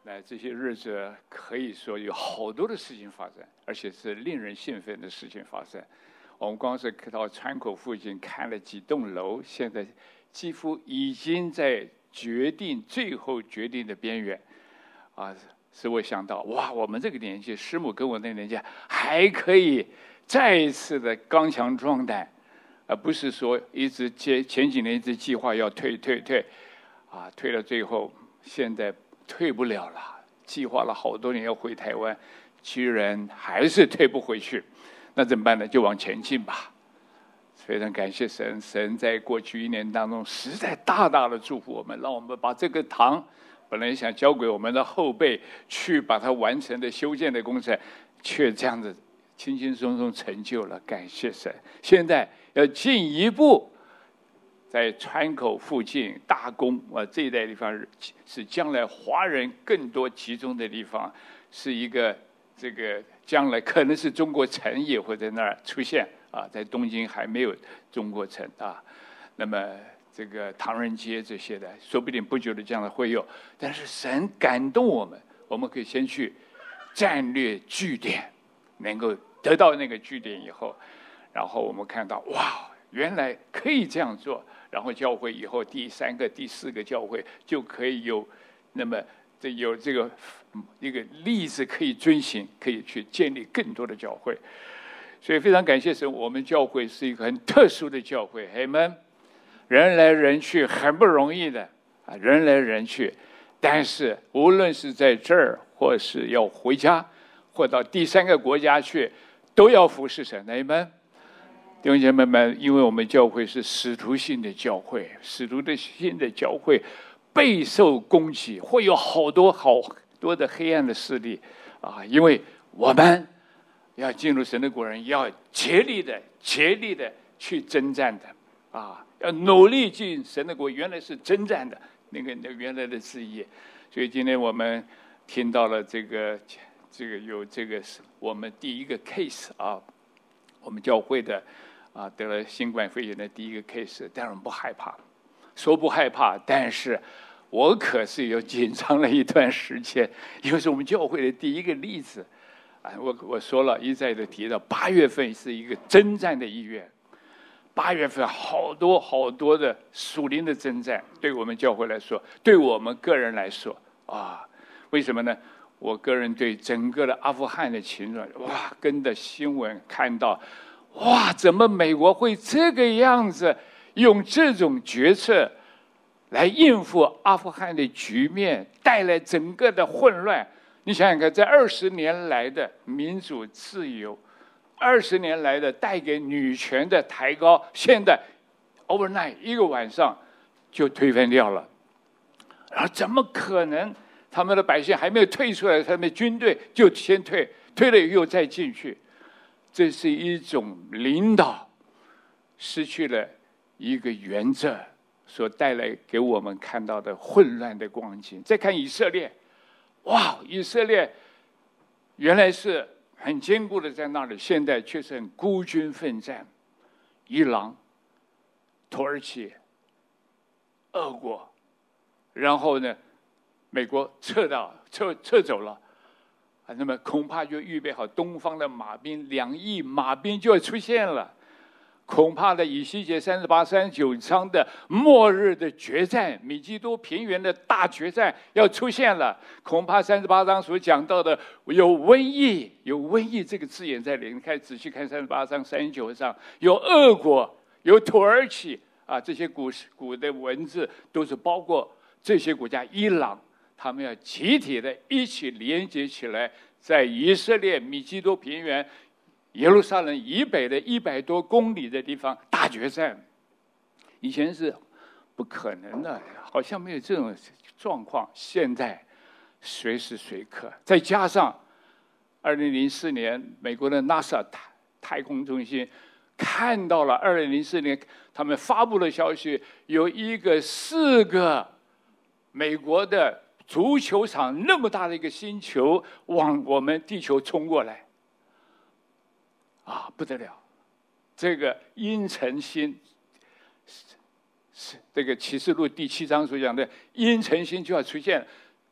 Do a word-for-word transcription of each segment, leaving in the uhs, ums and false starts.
那这些日子可以说有好多的事情发生，而且是令人兴奋的事情发生。我们光是到川口附近看了几栋楼，现在几乎已经在决定最后决定的边缘，啊，使我想到，哇，我们这个年纪，师母跟我那个年纪还可以再一次的刚强壮胆，而不是说一直接前几年一直计划要退退退，啊，退到最后现在退不了了。计划了好多年要回台湾，居然还是退不回去，那怎么办呢？就往前进吧。非常感谢神，神在过去一年当中实在大大的祝福我们，让我们把这个堂本来想交给我们的后辈去把它完成的修建的工程，却这样子轻轻松松成就了。感谢神，现在要进一步。在川口附近大宫啊这一带地方是将来华人更多集中的地方，是一个这个将来可能是中国城也会在那儿出现啊，在东京还没有中国城啊，那么这个唐人街这些的，说不定不久的将来会有。但是神感动我们，我们可以先去战略据点，能够得到那个据点以后，然后我们看到哇，原来可以这样做。然后教会以后第三个、第四个教会就可以有，那么这有这个一个例子可以遵循，可以去建立更多的教会。所以非常感谢神，我们教会是一个很特殊的教会，嘿们，人来人去很不容易的啊，人来人去。但是无论是在这儿，或是要回家，或到第三个国家去，都要服侍神，嘿们。弟兄姐妹们，因为我们教会是使徒性的教会，使徒的性的教会备受攻击，会有好多好多的黑暗的势力啊！因为我们要进入神的国人，要竭力的、竭力的去征战的啊！要努力进神的国，原来是征战的那个那原来的字义。所以今天我们听到了这个这个有这个我们第一个 case 啊，我们教会的。啊，得了新冠肺炎的第一个 case， 但是我们不害怕，说不害怕，但是我可是有紧张了一段时间，因为是我们教会的第一个例子。啊，我我说了一再的提到，八月份是一个征战的意愿，八月份好多好多的属灵的征战，对我们教会来说，对我们个人来说啊，为什么呢？我个人对整个的阿富汗的情况，哇，跟着新闻看到。哇！怎么美国会这个样子，用这种决策来应付阿富汗的局面，带来整个的混乱？你想想看，在二十年来的民主自由，二十年来的带给女权的抬高，现在 overnight 一个晚上就推翻掉了。然后怎么可能？他们的百姓还没有退出来，他们军队就先退，退了以后再进去。这是一种领导失去了一个原则所带来给我们看到的混乱的光景。再看以色列，哇，以色列原来是很坚固的在那里，现在却是很孤军奋战。伊朗、土耳其、俄国，然后呢，美国撤到撤撤走了。啊，那么恐怕就预备好东方的马兵，两亿马兵就要出现了。恐怕的以西结三十八、三十九章的末日的决战，米基多平原的大决战要出现了。恐怕三十八章所讲到的有瘟疫，有瘟疫这个字眼在里面。你看仔细看三十八章、三十九章，有俄国，有土耳其啊，这些古古的文字都是包括这些国家，伊朗。他们要集体的一起连接起来，在以色列米基多平原、耶路撒冷以北的一百多公里的地方大决战。以前是不可能的，好像没有这种状况。现在随时随刻，再加上二零零四年美国的 NASA 太太空中心看到了二零零四年他们发布的消息，有一个四个美国的足球场那么大的一个星球往我们地球冲过来，啊，不得了！这个阴沉星，是这个启示录第七章所讲的阴沉星就要出现，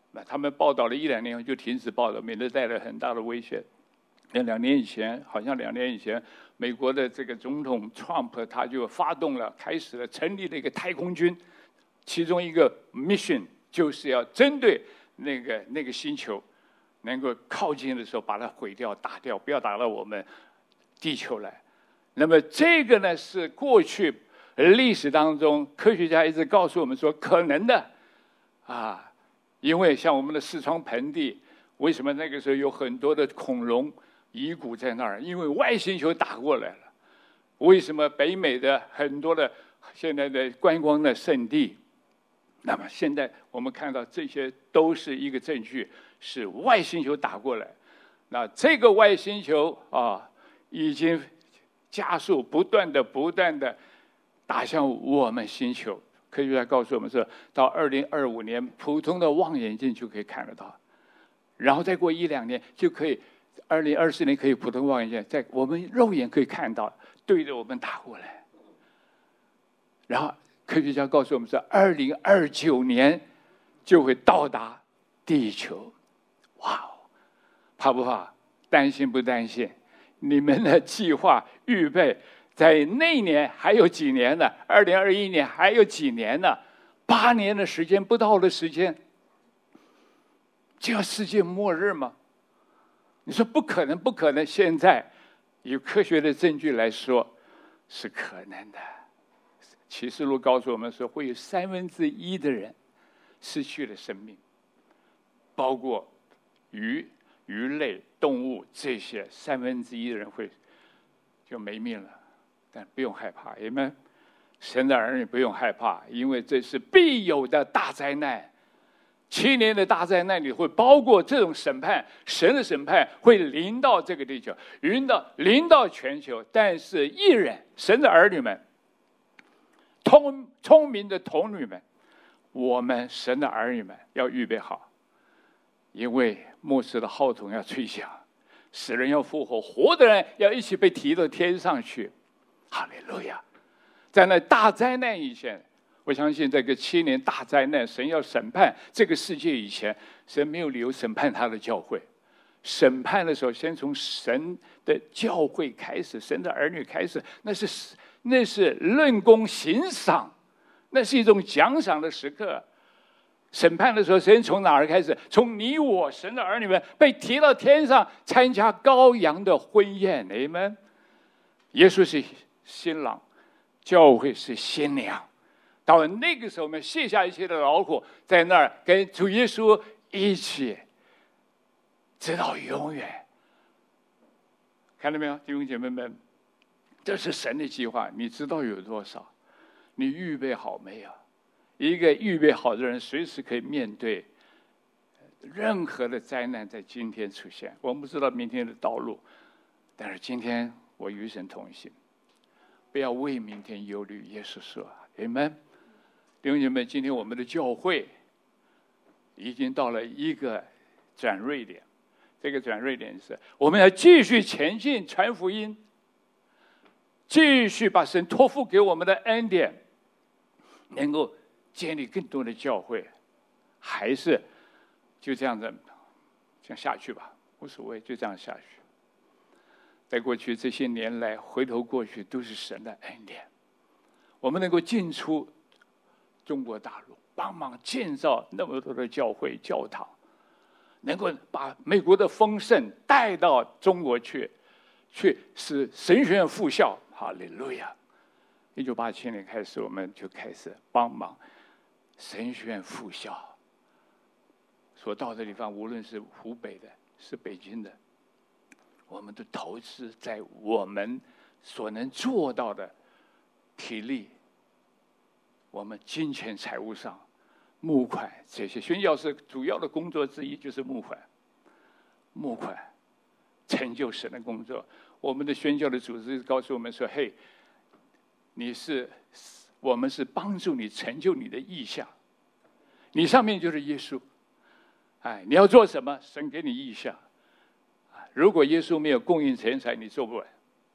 那他们报道了一两年后就停止报道，免得带来很大的危险。那两年以前，好像两年以前，美国的这个总统 Trump 他就发动了，开始了成立了一个太空军，其中一个 mission 就是要针对那个那个星球，能够靠近的时候把它毁掉、打掉，不要打到我们地球来。那么这个呢，是过去历史当中科学家一直告诉我们说可能的啊，因为像我们的四川盆地，为什么那个时候有很多的恐龙遗骨在那儿？因为外星球打过来了。为什么北美的很多的现在的观光的圣地？那么现在我们看到这些都是一个证据，是外星球打过来。那这个外星球啊，已经加速不断的、不断的打向我们星球。科学家告诉我们说，到二零二五年，普通的望远镜就可以看得到，然后再过一两年就可以，二零二四年可以普通望远镜在我们肉眼可以看到，对着我们打过来。然后科学家告诉我们说，二零二九年就会到达地球。哇哦，怕不怕？担心不担心？你们的计划预备在那年还有几年呢？二零二一年还有几年呢？八年的时间，不到的时间，就要世界末日吗？你说不可能，不可能。现在有科学的证据来说是可能的。启示录告诉我们说，会有三分之一的人失去了生命，包括鱼、鱼类、动物这些，三分之一的人会就没命了。但不用害怕，你们神的儿女不用害怕，因为这是必有的大灾难。七年的大灾难里会包括这种审判，神的审判会临到这个地球，临到临到全球。但是义人，神的儿女们，聪聪明的童女们，我们神的儿女们要预备好，因为末世的号筒要吹响，死人要复活，活的人要一起被提到天上去。哈利路亚！在那大灾难以前，我相信这个七年大灾难，神要审判这个世界以前，神没有理由审判他的教会。审判的时候，先从神的教会开始，神的儿女开始，那是那是论功行赏，那是一种奖赏的时刻。审判的时候，先从哪儿开始？从你我神的儿女们被提到天上，参加羔羊的婚宴。你们，耶稣是新郎，教会是新娘。到了那个时候，我们卸下一切的劳苦，在那儿跟主耶稣一起，直到永远。看到没有，弟兄姐妹们？这是神的计划，你知道有多少？你预备好没有？一个预备好的人，随时可以面对任何的灾难，在今天出现。我们不知道明天的道路，但是今天我与神同行，不要为明天忧虑。耶稣说 ：“Amen。”弟兄姐妹，今天我们的教会已经到了一个转捩点。这个转捩点是，我们要继续前进，传福音，继续把神托付给我们的恩典，能够建立更多的教会，还是就这样子，这样下去吧，无所谓，就这样下去。在过去这些年来，回头过去都是神的恩典，我们能够进出中国大陆，帮忙建造那么多的教会、教堂，能够把美国的丰盛带到中国去，去使神学院复校。哈利路亚！一九八七年开始，我们就开始帮忙神学院复校。所到的地方，无论是湖北的，是北京的，我们都投资在我们所能做到的体力、我们金钱财务上募款。这些宣教士主要的工作之一就是募款，募款成就神的工作。我们的宣教的组织告诉我们说：“嘿，你是我们是帮助你成就你的意向，你上面就是耶稣。哎，你要做什么？神给你意向。如果耶稣没有供应钱财，你做不完；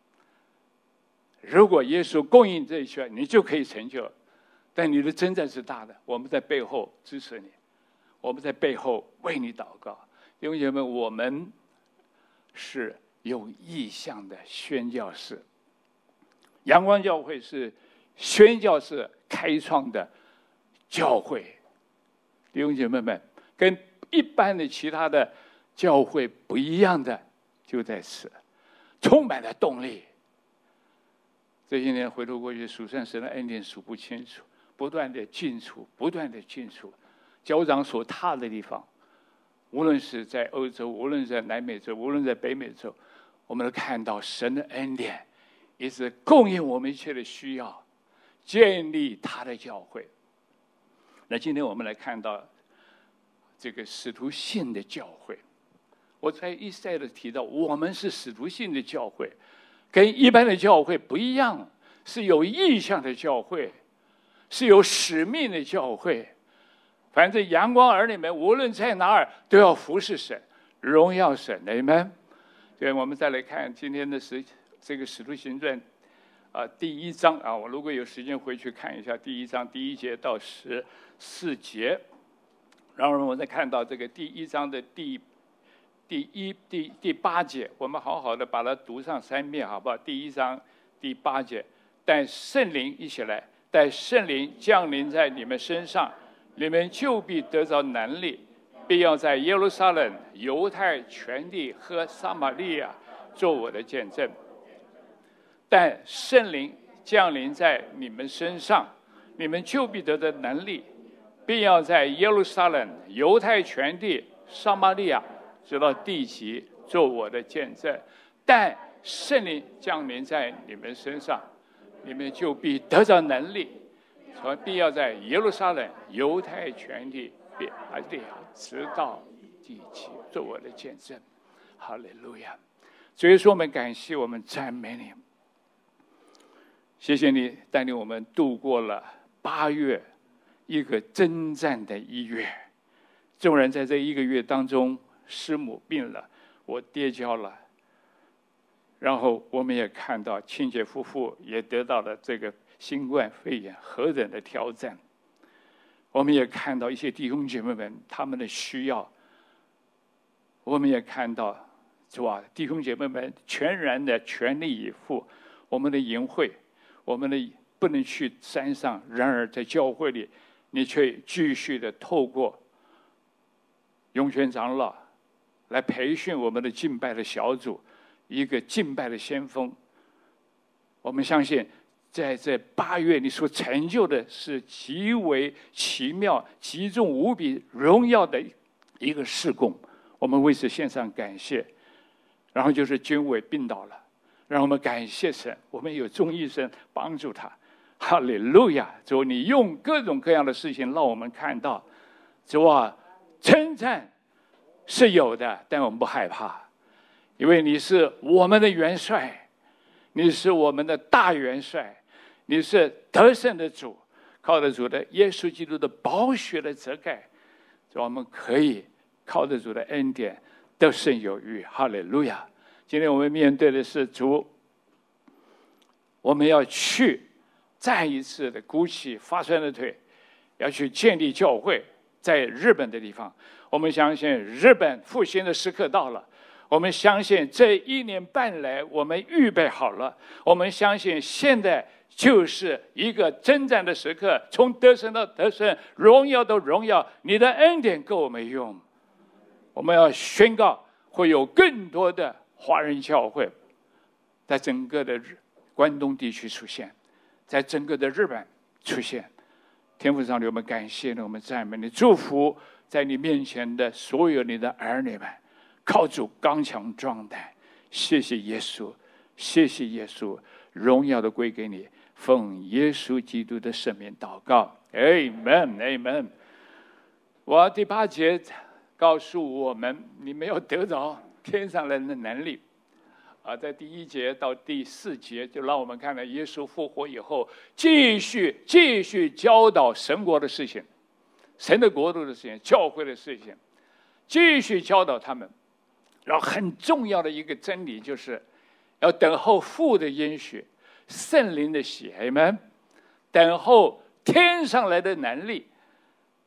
如果耶稣供应这一切，你就可以成就。但你的征战是大的，我们在背后支持你， 我们在背后为你祷告。弟兄姐妹，我们是有意向的宣教士，阳光教会是宣教士开创的教会。弟兄姐妹们，跟一般的其他的教会不一样的就在此，充满了动力。这些年回头过去，数算神的恩典数不清楚，不断的进出，不断的进出，脚掌所踏的地方，无论是在欧洲，无论是在南美洲，无论在北美洲，我们都看到神的恩典一直供应我们一切的需要，建立他的教会。那今天我们来看到这个使徒性的教会。我在一再的提到，我们是使徒性的教会，跟一般的教会不一样，是有意向的教会，是有使命的教会。反正阳光儿女们无论在哪儿都要服侍神，荣耀神。你们，对，我们再来看今天的使这个使徒行传啊，第一章啊，我如果有时间回去看一下第一章第一节到十四节，然后我们再看到这个第一章的第第一第第八节，我们好好的把它读上三遍，好不好？第一章第八节，但圣灵一起来，但圣灵降临在你们身上，你们就必得着能力，必要在耶路撒冷、犹太全地和撒玛利亚做我的见证。但圣灵降临在你们身上，你们就必得着能力，必要在耶路撒冷、犹太全地、撒玛利亚直到地极做我的见证。但圣灵降临在你们身上，你们就必得着能力，所必要在耶路撒冷、犹太全地、撒玛利亚直到地极做我的见证。哈利路亚！所以说，我们感谢，我们赞美你。谢谢你带领我们度过了八月一个征战的一月。纵然在这一个月当中，师母病了，我跌跤了，然后我们也看到亲姐夫妇也得到了这个新冠肺炎何等的挑战。我们也看到一些弟兄姐妹们他们的需要，我们也看到是吧？弟兄姐妹们全然的全力以赴。我们的营会，我们的不能去山上，然而在教会里，你却继续的透过永泉长老来培训我们的敬拜的小组，一个敬拜的先锋。我们相信，在这八月你所成就的是极为奇妙、极重无比荣耀的一个事工。我们为此献上感谢。然后就是军委病倒了，让我们感谢神，我们有众医生帮助他。哈利路亚！主，你用各种各样的事情让我们看到，主啊，征战是有的，但我们不害怕，因为你是我们的元帅，你是我们的大元帅，你是得胜的主，靠着主的耶稣基督的宝血的遮盖，主，我们可以靠着主的恩典得胜有余。哈利路亚！今天我们面对的是主，我们要去再一次的鼓起发酸的腿，要去建立教会。在日本的地方，我们相信日本复兴的时刻到了，我们相信这一年半来我们预备好了，我们相信现在就是一个征战的时刻，从得胜到得胜，荣耀到荣耀，你的恩典够我们用。我们要宣告会有更多的华人教会在整个的关东地区出现，在整个的日本出现。天父上帝，我们感谢你，我们赞美你，祝福在你面前的所有你的儿女们，靠主刚强壮胆。谢谢耶稣，谢谢耶稣，荣耀的归给你，奉耶稣基督的圣名祷告 ，Amen Amen。我第八节告诉我们，你没有得着天上人的能力。啊，在第一节到第四节，就让我们看到耶稣复活以后，继续继续教导神国的事情，神的国度的事情，教会的事情，继续教导他们。然后很重要的一个真理就是，要等候父的应许，圣灵的喜，阿们，等候天上来的能力。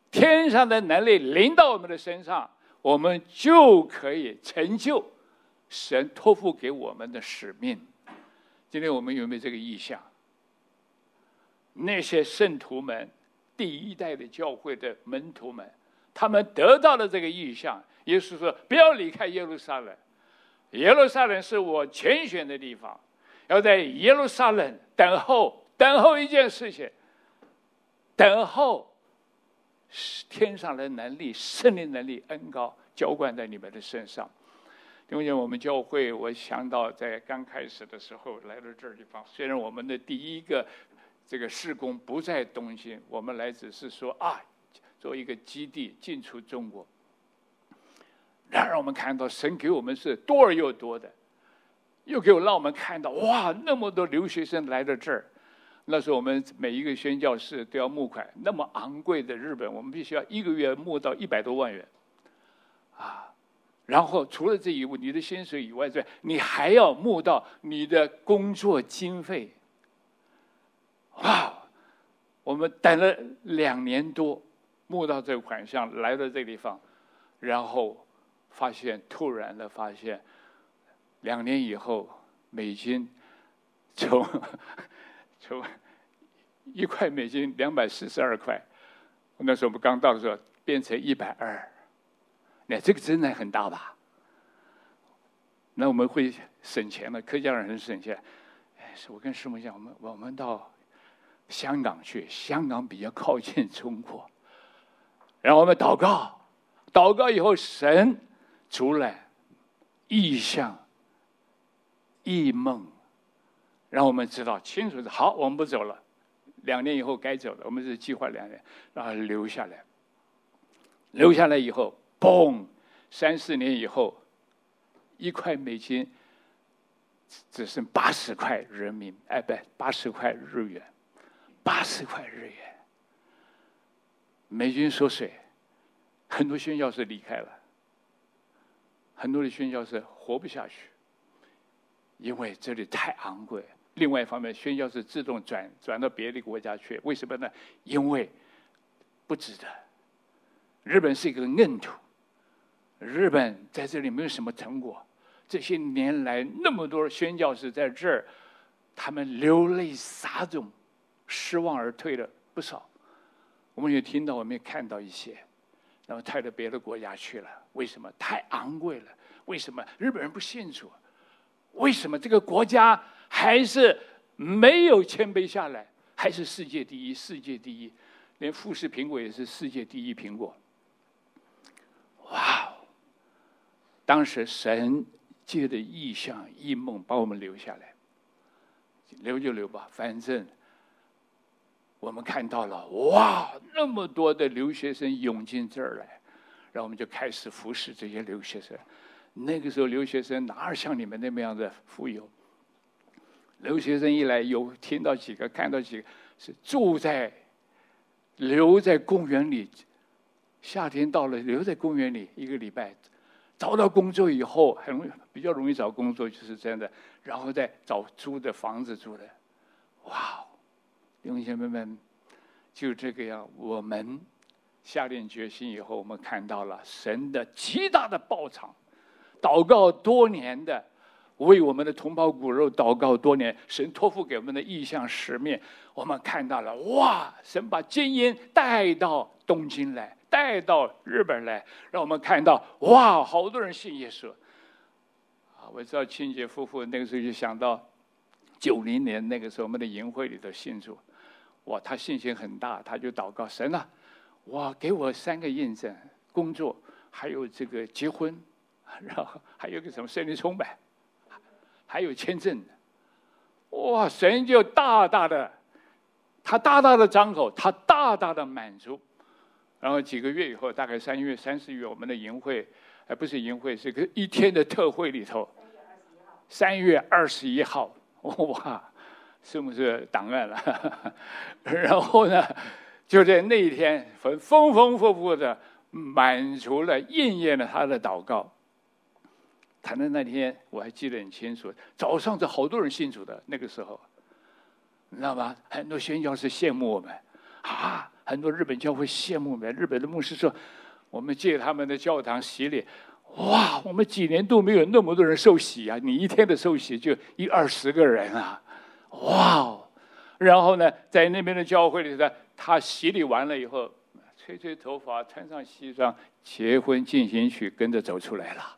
天上的能力临到我们的身上，我们就可以成就神托付给我们的使命。今天我们有没有这个意向？那些圣徒们，第一代的教会的门徒们，他们得到了这个意向。耶稣说：“不要离开耶路撒冷，耶路撒冷是我拣选的地方，要在耶路撒冷等候，等候一件事情，等候天上的能力、圣灵能力、恩膏浇灌在你们的身上。”因为我们教会，我想到在刚开始的时候来到这地方，虽然我们的第一个这个事工不在东京，我们来只是说啊，做一个基地进出中国。然而我们看到神给我们是多而又多的，又给我让我们看到哇，那么多留学生来到这儿。那时候我们每一个宣教士都要募款，那么昂贵的日本，我们必须要一个月募到一百多万元，啊，然后除了这一步，你的薪水以外，在你还要募到你的工作经费。哇，我们等了两年多，募到这个款项，来到这个地方，然后发现，突然的发现，两年以后，美金从从一块美金两百四十二块，那时候我们刚到的时候变成一百二，那这个真的很大吧？那我们会省钱了，客家人很省钱。哎，我跟师母讲，我们我们到香港去，香港比较靠近中国，然后我们祷告，祷告以后，神出来异象、异梦，让我们知道清楚的。好，我们不走了，两年以后该走了，我们是计划两年，然后留下来。留下来以后，嘣，三四年以后，一块美金只剩八十块人民，哎，不，八十块日元。八十块日元，美金缩水，很多宣教士离开了，很多的宣教士活不下去，因为这里太昂贵。另外一方面，宣教士自动转转到别的国家去，为什么呢？因为不值得。日本是一个硬土，日本在这里没有什么成果。这些年来，那么多宣教士在这儿，他们流泪撒种。失望而退了不少，我们也听到，我们也看到一些，然后退到别的国家去了。为什么？太昂贵了。为什么？日本人不信主。为什么这个国家还是没有谦卑下来？还是世界第一，世界第一，连富士苹果也是世界第一苹果。哇！当时神借着异象、异梦把我们留下来，留就留吧，反正。我们看到了，哇，那么多的留学生涌进这儿来，然后我们就开始服侍这些留学生。那个时候留学生哪有像你们那么样的富有？留学生一来，有听到几个，看到几个是住在留在公园里，夏天到了留在公园里一个礼拜，找到工作以后很容易，比较容易找工作，就是真的，然后再找租的房子住的，哇！弟兄姐妹们，就这个样，我们下定决心以后，我们看到了神的极大的报偿。祷告多年的，为我们的同胞骨肉祷告多年，神托付给我们的意向使命，我们看到了，哇！神把精英带到东京来，带到日本来，让我们看到，哇！好多人信耶稣。啊，我知道清洁夫妇那个时候就想到，九零年那个时候我们的营会里头信主。哇，他信心很大，他就祷告神啊，哇，给我三个印证：工作，还有这个结婚，然后还有个什么圣灵充满，还有签证。哇，神就大大的，他大大的张口，他大大的满足。然后几个月以后，大概三月、三四月，我们的营会，哎，不是营会，是个一天的特会里头，三月二十一号，哇！是不是档案了？然后呢，就在那一天，丰丰丰富富的满足了、应验了他的祷告。谈的那天我还记得很清楚，早上这好多人信主的那个时候，你知道吗？很多宣教士羡慕我们啊，很多日本教会羡慕的。日本的牧师说，我们借他们的教堂洗礼，哇，我们几年都没有那么多人受洗啊！你一天的受洗就一二十个人啊，哇！然后呢，在那边的教会里头，他洗礼完了以后，吹吹头发，穿上西装，结婚进行曲跟着走出来了。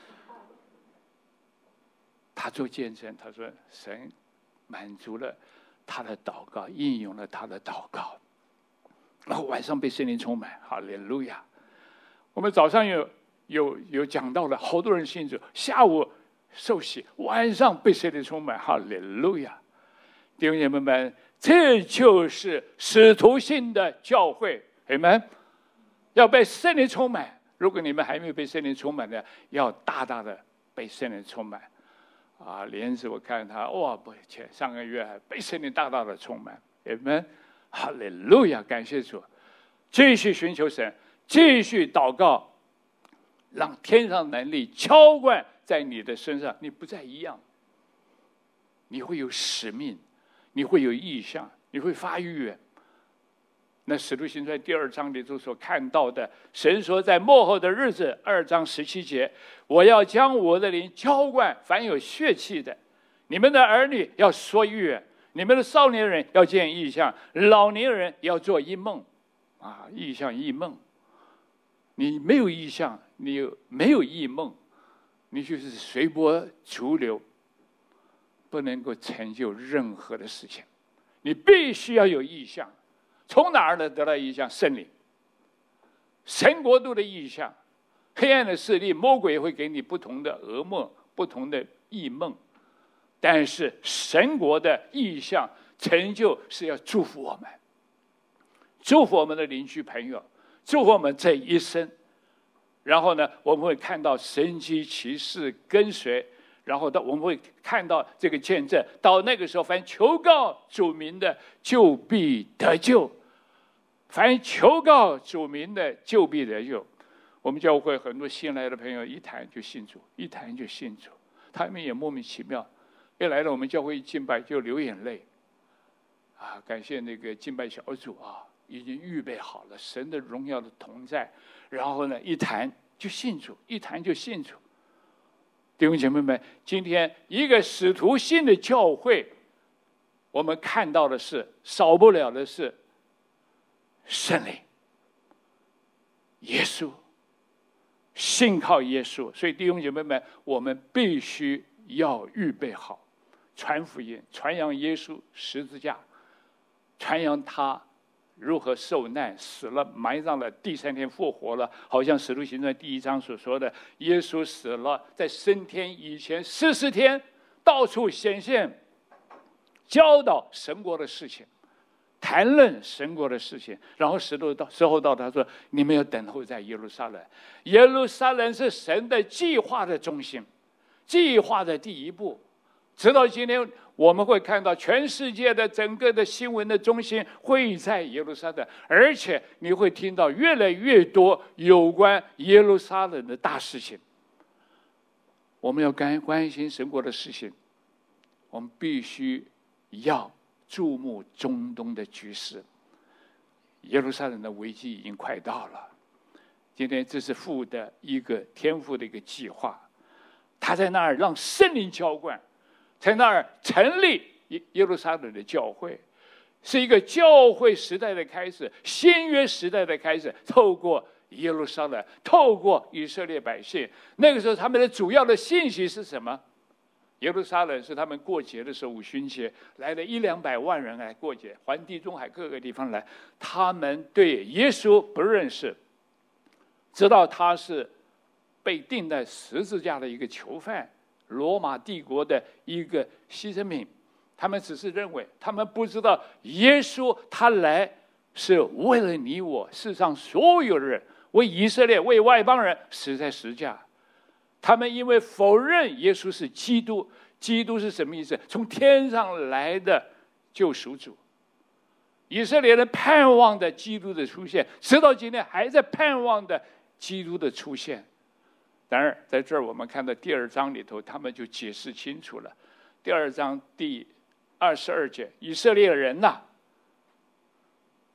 他做见证，他说神满足了他的祷告，应用了他的祷告，然后晚上被圣灵充满，哈利路亚！我们早上有有有讲到了，好多人信主，下午受洗，晚上被圣灵充满，哈利路亚！弟兄姐妹们，这就是使徒性的教会，阿们！要被圣灵充满。如果你们还没有被圣灵充满的，要大大的被圣灵充满。啊，莲子，我看他哇，不，前上个月还被圣灵大大的充满，阿们！哈利路亚！感谢主，继续寻求神，继续祷告，让天上能力浇灌在你的身上，你不再一样，你会有使命，你会有意向，你会发预言。那使徒行传第二章里头所看到的，神说在末后的日子，二章十七节，我要将我的灵浇灌凡有血气的，你们的儿女要说预言，你们的少年人要见异象，老年人要做异梦。啊，异象异梦，你没有异象，你有没有异梦，你就是随波逐流，不能够成就任何的事情。你必须要有异象。从哪儿能得到异象？圣灵，神国度的异象。黑暗的势力，魔鬼会给你不同的噩梦，不同的异梦，但是神国的异象成就是要祝福我们，祝福我们的邻居朋友，祝福我们这一生。然后呢，我们会看到神迹奇事跟随，然后到我们会看到这个见证。到那个时候，凡求告主名的，就必得救。凡求告主名的，就必得救。我们教会很多新来的朋友，一谈就信主，一谈就信主，他们也莫名其妙，一来了我们教会一敬拜就流眼泪。啊，感谢那个敬拜小组啊，已经预备好了神的荣耀的同在，然后呢，一谈就信主，一谈就信主。弟兄姐妹们，今天一个使徒性的教会，我们看到的是少不了的是圣灵、耶稣，信靠耶稣。所以弟兄姐妹们，我们必须要预备好，传福音，传扬耶稣十字架，传扬他如何受难、死了、埋葬了，第三天复活了。好像《使徒行传》第一章所说的，耶稣死了，在升天以前四十天，到处显现，教导神国的事情，谈论神国的事情。然后时候到时候到，他说：“你们要等候在耶路撒冷。耶路撒冷是神的计划的中心，计划的第一步。直到今天，我们会看到全世界的整个的新闻的中心会在耶路撒冷，而且你会听到越来越多有关耶路撒冷的大事情。我们要关关心神国的事情，我们必须要注目中东的局势。耶路撒冷的危机已经快到了，今天这是父的一个天父的一个计划，他在那儿让圣灵浇灌，在那儿成立耶路撒冷的教会，是一个教会时代的开始，新约时代的开始。透过耶路撒冷，透过以色列百姓，那个时候他们的主要的信息是什么？耶路撒冷是他们过节的时候，五旬节来了一两百万人来过节，环地中海各个地方来，他们对耶稣不认识，知道他是被钉在十字架的一个囚犯，罗马帝国的一个牺牲品。他们只是认为，他们不知道耶稣他来是为了你我世上所有人，为以色列为外邦人死在十字架。他们因为否认耶稣是基督，基督是什么意思？从天上来的救赎主。以色列人盼望的基督的出现，直到今天还在盼望的基督的出现。然而在这儿我们看到第二章里头，他们就解释清楚了。第二章第二十二节，以色列人呐、啊，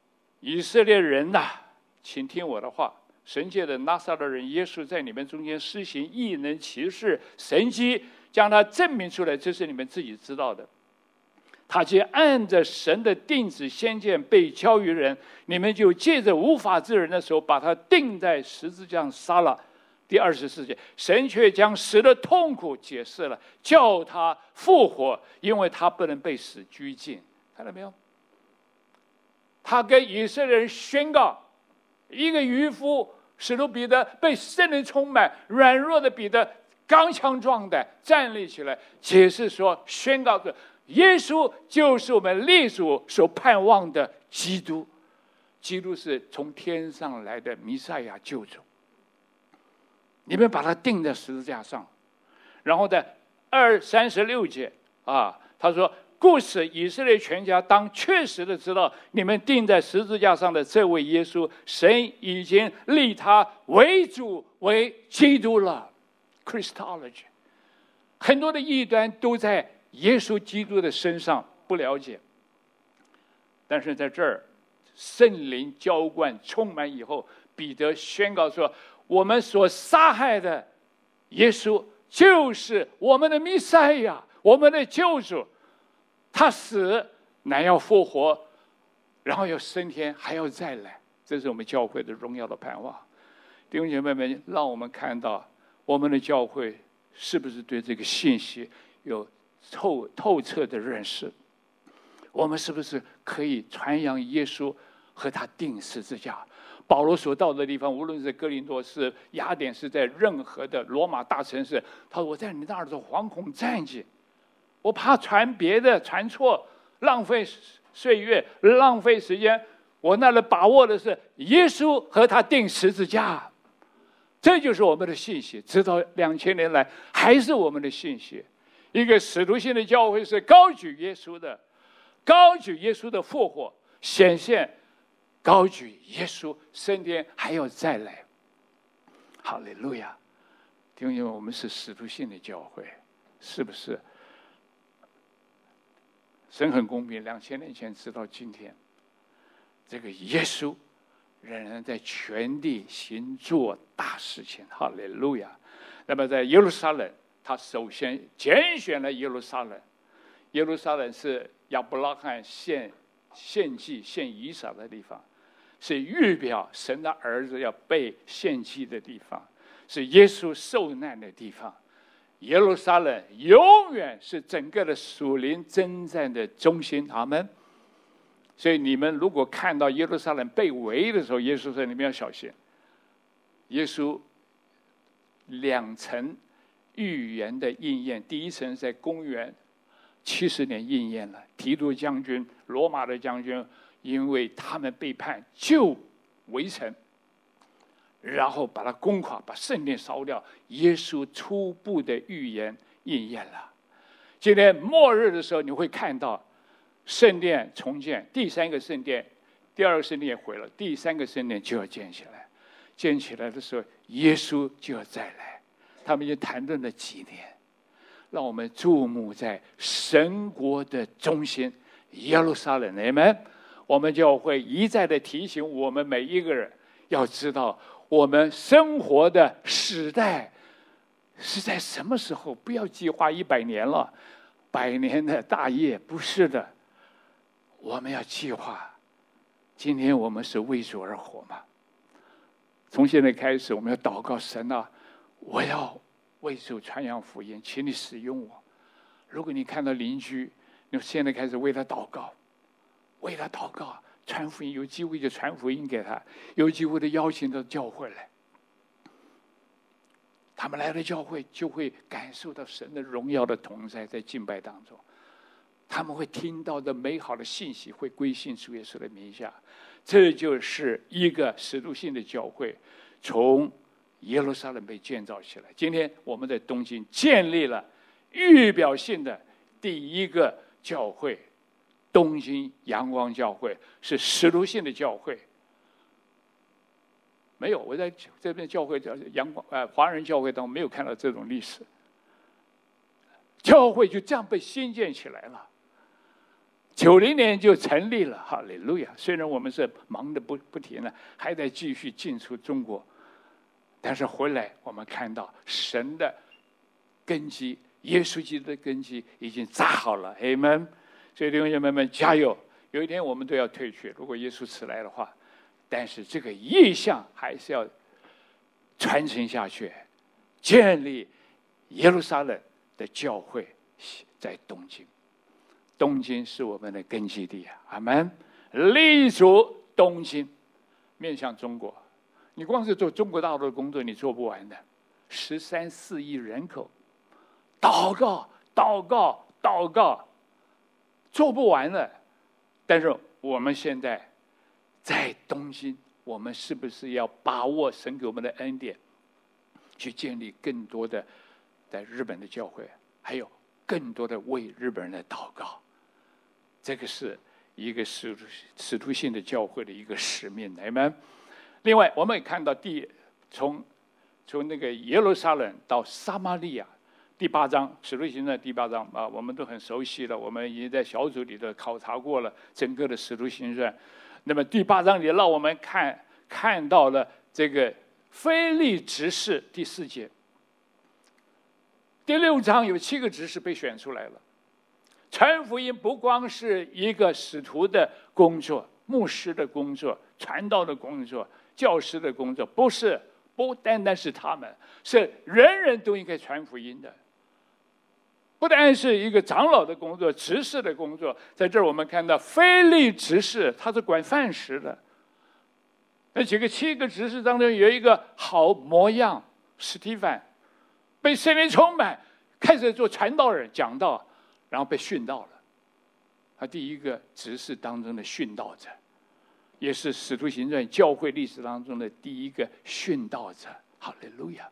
以色列人呐、啊，请听我的话。神界的拿撒勒人耶稣在你们中间施行异能奇事神迹，将他证明出来，这是你们自己知道的。他既按着神的定旨先见被交于人，你们就借着无法之人的手把他钉在十字架上杀了。第二十四节，神却将死的痛苦解释了，叫他复活，因为他不能被死拘禁。看到没有？他跟以色列人宣告，一个渔夫使徒彼得被圣灵充满，软弱的彼得刚强壮胆站立起来，解释说，宣告着耶稣就是我们列祖所盼望的基督。基督是从天上来的弥赛亚救主。你们把他钉在十字架上，然后在二三十六节啊，他说：“故此以色列全家当确实的知道，你们钉在十字架上的这位耶稣，神已经立他为主为基督了。” Christology， 很多的异端都在耶稣基督的身上不了解，但是在这儿圣灵浇灌充满以后，彼得宣告说，我们所杀害的耶稣就是我们的弥赛亚，我们的救主。他死乃要复活，然后要升天，还要再来。这是我们教会的荣耀的盼望。弟兄姐妹们，让我们看到我们的教会是不是对这个信息有透透彻的认识？我们是不是可以传扬耶稣和他钉十字架？保罗所到的地方，无论是哥林多是雅典是在任何的罗马大城市，他说我在你那儿的惶恐战兢，我怕传别的传错，浪费岁月，浪费时间。我那里把握的是耶稣和他钉十字架，这就是我们的信息，直到两千年来还是我们的信息。一个使徒性的教会是高举耶稣的，高举耶稣的复活显现，高举耶稣升天还要再来。哈利路亚！因为我们是使徒性的教会，是不是？神很公平，两千年前直到今天，这个耶稣仍然在全地行做大事情。哈利路亚！那么在耶路撒冷，他首先拣选了耶路撒冷。耶路撒冷是亚伯拉罕献献祭献以撒的地方，是预表神的儿子要被献祭的地方，是耶稣受难的地方。耶路撒冷永远是整个的属灵征战的中心。阿们。所以你们如果看到耶路撒冷被围的时候，耶稣说你们要小心。耶稣两层预言的应验，第一层在公元七十年应验了，提督将军罗马的将军因为他们背叛就围城，然后把它攻垮，把圣殿烧掉。耶稣初步的预言应验了。今天末日的时候，你会看到圣殿重建，第三个圣殿，第二个圣殿也毁了，第三个圣殿就要建起来。建起来的时候，耶稣就要再来。他们已经谈论了几年，让我们注目在神国的中心耶路撒冷。你们，我们就会一再的提醒我们每一个人，要知道我们生活的时代是在什么时候。不要计划一百年了，百年的大业，不是的。我们要计划，今天我们是为主而活嘛。从现在开始，我们要祷告神啊，我要为主传扬福音，请你使用我。如果你看到邻居，你现在开始为他祷告，为他祷告，传福音，有机会就传福音给他，有机会的邀请到教会来。他们来了教会，就会感受到神的荣耀的同在，在敬拜当中，他们会听到的美好的信息，会归信主耶稣的名下。这就是一个使徒性的教会，从耶路撒冷被建造起来。今天我们在东京建立了预表性的第一个教会，东京阳光教会是使徒性的教会。没有，我在这边教会叫阳光呃华人教会当中没有看到这种历史。教会就这样被新建起来了。 九零年就成立了，哈利路亚！虽然我们是忙得不不停了，还得继续进出中国，但是回来我们看到神的根基，耶稣基督的根基已经扎好了，阿们。所以弟兄姐妹们加油！有一天我们都要退去，如果耶稣迟来的话，但是这个意向还是要传承下去，建立耶路撒冷的教会在东京。东京是我们的根基地啊，阿们！立足东京，面向中国。你光是做中国大陆的工作，你做不完的。十三四亿人口，祷告，祷告，祷告，做不完了。但是我们现在在东京，我们是不是要把握神给我们的恩典，去建立更多的在日本的教会，还有更多的为日本人的祷告？这个是一个使徒使徒性的教会的一个使命，阿们。另外，我们也看到第从从那个耶路撒冷到撒玛利亚，第八章使徒行传第八章啊，我们都很熟悉了，我们已经在小组里头考察过了整个的使徒行传。那么第八章里让我们看看到了这个腓利执事第四节。第六章有七个执事被选出来了。传福音不光是一个使徒的工作、牧师的工作、传道的工作、教师的工作，不是，不单单是他们，是人人都应该传福音的。不单是一个长老的工作、执事的工作，在这儿我们看到腓利执事，他是管饭食的。那几个七个执事当中有一个好模样，史提反，被圣灵充满，开始做传道人、讲道。然后被殉道了，他第一个执事当中的殉道者，也是使徒行传教会历史当中的第一个殉道者。哈利路亚！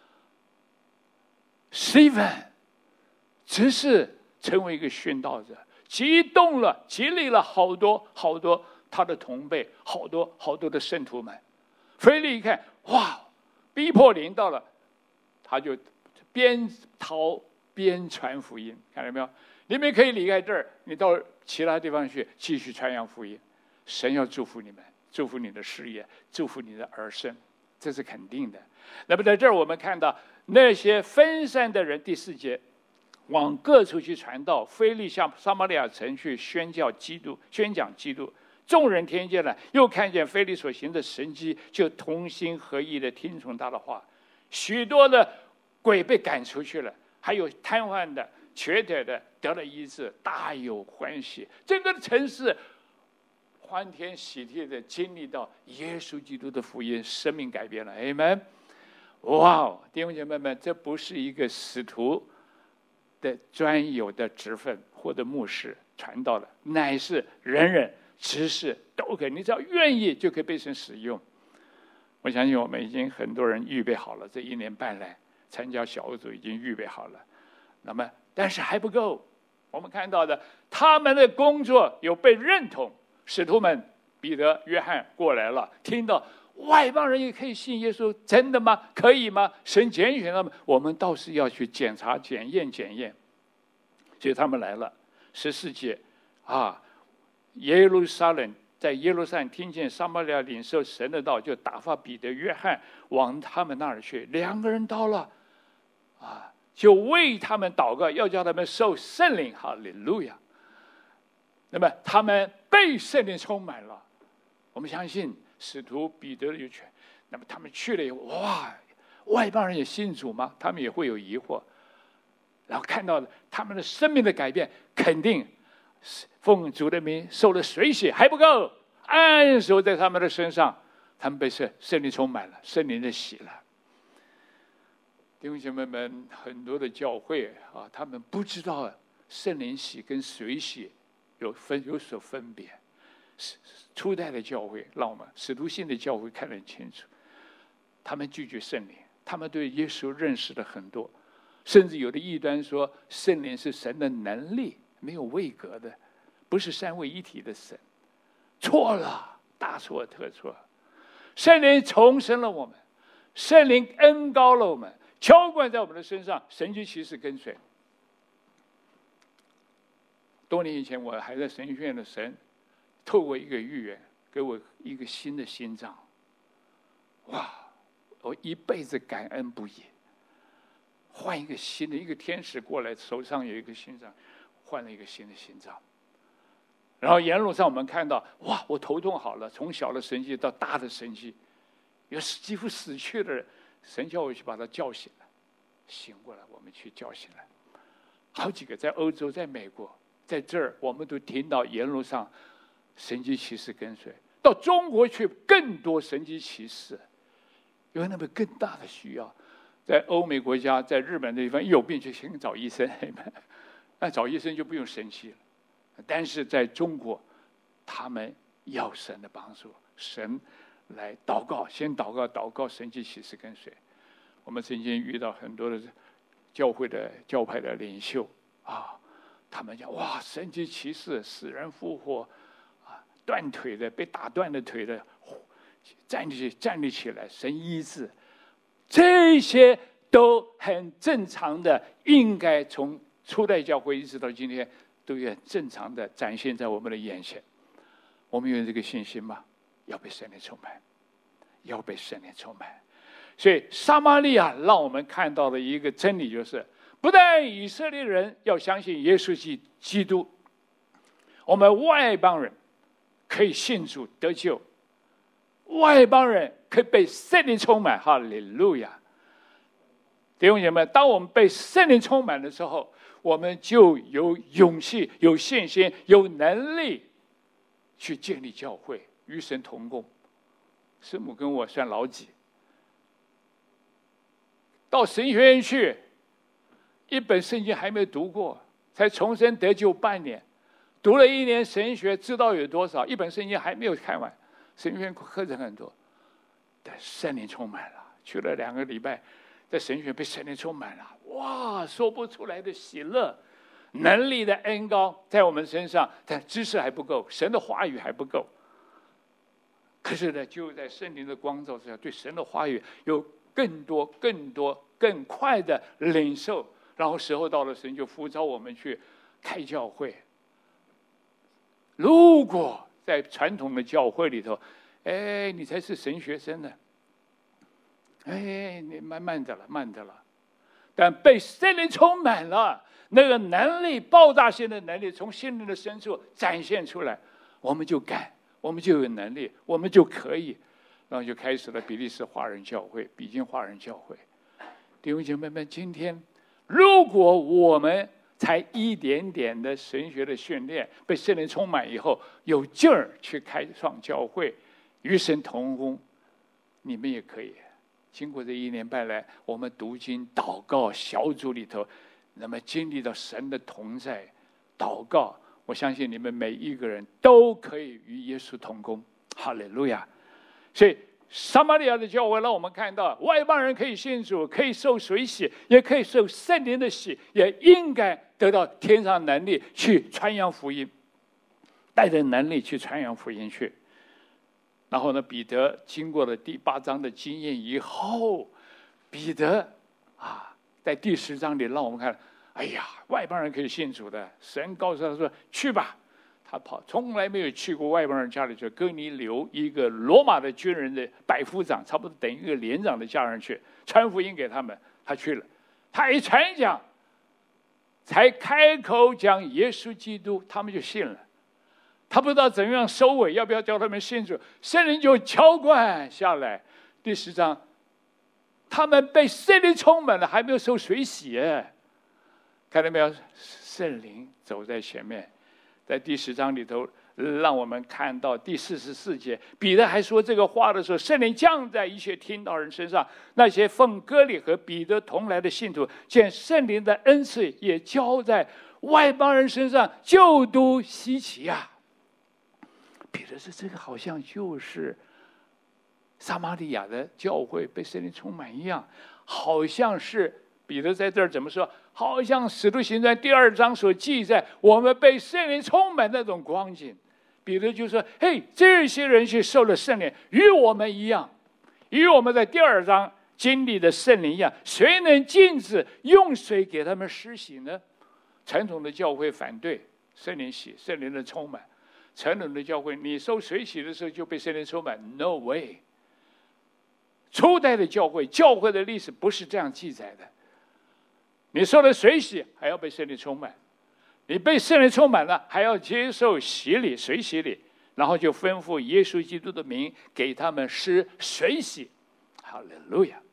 史提反执事成为一个殉道者，激动了、激励了好多好多他的同辈，好多好多的圣徒们。腓利一看，哇，逼迫临到了，他就边逃边传福音，看到没有？你们可以离开这儿，你到其他地方去继续传扬福音。神要祝福你们，祝福你的事业，祝福你的儿孙，这是肯定的。那么在这儿我们看到那些分散的人，第四节，往各处去传道，腓利向撒玛利亚城去宣教基督，宣讲基督。众人听见了，又看见腓利所行的神迹，就同心合意的听从他的话。许多的鬼被赶出去了，还有瘫痪的、瘸腿的得了医治，大有欢喜。整个城市欢天喜地的经历到耶稣基督的福音，生命改变了。阿们！哇，弟兄姐妹们，这不是一个使徒的专有的职分或者牧师传道的，乃是人人执事都可以，你只要愿意就可以被神使用。我相信我们已经很多人预备好了，这一年半来参加小组已经预备好了。那么但是还不够，我们看到的他们的工作有被认同，使徒们彼得、约翰过来了，听到外邦人也可以信耶稣，真的吗？可以吗？神拣选他们，我们倒是要去检查、检验、检验。所以他们来了。十四节啊，耶路撒冷在耶路撒冷听见撒玛利亚领受神的道，就打发彼得、约翰往他们那儿去。两个人到了，啊，就为他们祷告，要叫他们受圣灵。哈利路亚！那么他们被圣灵充满了。我们相信使徒彼得有权。那么他们去了以后，哇，外邦人也信主吗？他们也会有疑惑。然后看到他们的生命的改变，肯定奉主的名受了水洗还不够，按手在他们的身上，他们被圣圣灵充满了，圣灵的洗了。弟兄姐妹们，很多的教会啊，他们不知道圣灵洗跟水洗有分有所分别。初代的教会让我们使徒性的教会看得很清楚，他们拒绝圣灵，他们对耶稣认识的很多，甚至有的异端说圣灵是神的能力，没有位格的，不是三位一体的神。错了，大错特错。圣灵重生了我们，圣灵恩膏了我们，浇灌在我们的身上，神迹奇事跟随。 多年以前我还在神学院的神，透过一个预言给我一个新的心脏。哇！我一辈子感恩不已。换一个新的，一个天使过来，手上有一个心脏，换了一个新的心脏。然后沿路上我们看到，哇！我头痛好了，从小的神迹到大的神迹，有几乎死去的人，神叫我去把他叫醒来，醒过来，我们去叫醒来。好几个在欧洲，在美国，在这儿，我们都听到沿路上神迹奇事跟随。到中国去，更多神迹奇事。有那么更大的需要，在欧美国家，在日本的地方，一有病就先找医生，那找医生就不用神奇了。但是在中国，他们要神的帮助，神来祷告，先祷告，祷告神迹奇事跟随。我们曾经遇到很多的教会的教派的领袖啊，他们讲哇，神迹奇事，死人复活，啊，断腿的被打断的腿的。站立站立起来，神医治，这些都很正常的，应该从初代教会一直到今天，都很正常的展现在我们的眼前。我们有这个信心吗？要被圣灵充满，要被圣灵充满。所以撒玛利亚让我们看到的一个真理就是，不但以色列人要相信耶稣基基督，我们外邦人可以信主得救。外邦人可以被圣灵充满，哈利路亚！弟兄姐妹，当我们被圣灵充满的时候，我们就有勇气、有信心、有能力去建立教会，与神同工。师母跟我算老几？到神学院去，一本圣经还没读过，才重生得救半年，读了一年神学，知道有多少？一本圣经还没有看完。神学院课程很多，但圣灵充满了。去了两个礼拜，在神学院被圣灵充满了，哇，说不出来的喜乐，能力的恩膏在我们身上，但知识还不够，神的话语还不够。可是呢，就在圣灵的光照之下，对神的话语有更多、更多、更快的领受。然后时候到了，神就呼召我们去开教会。如果在传统的教会里头，哎，你才是神学生呢。哎，你慢慢的了，慢的了。但被圣灵充满了，那个能力，爆炸性的能力，从心灵的深处展现出来，我们就敢，我们就有能力，我们就可以，然后就开始了比利时华人教会、比金华人教会。弟兄姐妹们，今天如果我们才一点点的神学的训练，被圣灵充满以后，有劲儿去开创教会，与神同工，你们也可以。经过这一年半来，我们读经、祷告小组里头，那么经历到神的同在，祷告，我相信你们每一个人都可以与耶稣同工。哈利路亚！所以撒玛利亚的教会让我们看到，外邦人可以信主，可以受水洗，也可以受圣灵的洗，也应该得到天上能力去传扬福音，带着能力去传扬福音去。然后呢，彼得经过了第八章的经验以后，彼得啊，在第十章里让我们看，哎呀，外邦人可以信主的，神告诉他说去吧。他跑，从来没有去过外邦人家里去。哥尼流一个罗马的军人的百夫长，差不多等于一个连长的家人去传福音给他们，他去了。他一传讲，才开口讲耶稣基督，他们就信了。他不知道怎样收尾，要不要叫他们信主，圣灵就浇灌下来。第十章，他们被圣灵充满了，还没有受水洗，看到没有？圣灵走在前面。在第十章里头，让我们看到第四十四节，彼得还说这个话的时候，圣灵降在一切听到人身上。那些奉割礼和彼得同来的信徒，见圣灵的恩赐也交在外邦人身上，就都稀奇啊！彼得说：“这个好像就是撒玛利亚的教会被圣灵充满一样，好像是。”彼得在这儿怎么说？好像《使徒行传》第二章所记载，我们被圣灵充满那种光景。彼得就说：“嘿，这些人去受了圣灵，与我们一样，与我们在第二章经历的圣灵一样。谁能禁止用水给他们施洗呢？”传统的教会反对， 圣灵洗，圣灵的充满。成人的教会，你受水洗的时候就被圣灵充满 ？No way。初代的教会，教会的历史不是这样记载的。你受了水洗，还要被圣灵充满；你被圣灵充满了，还要接受洗礼，水洗礼，然后就吩咐耶稣基督的名给他们施水洗。哈利路亚！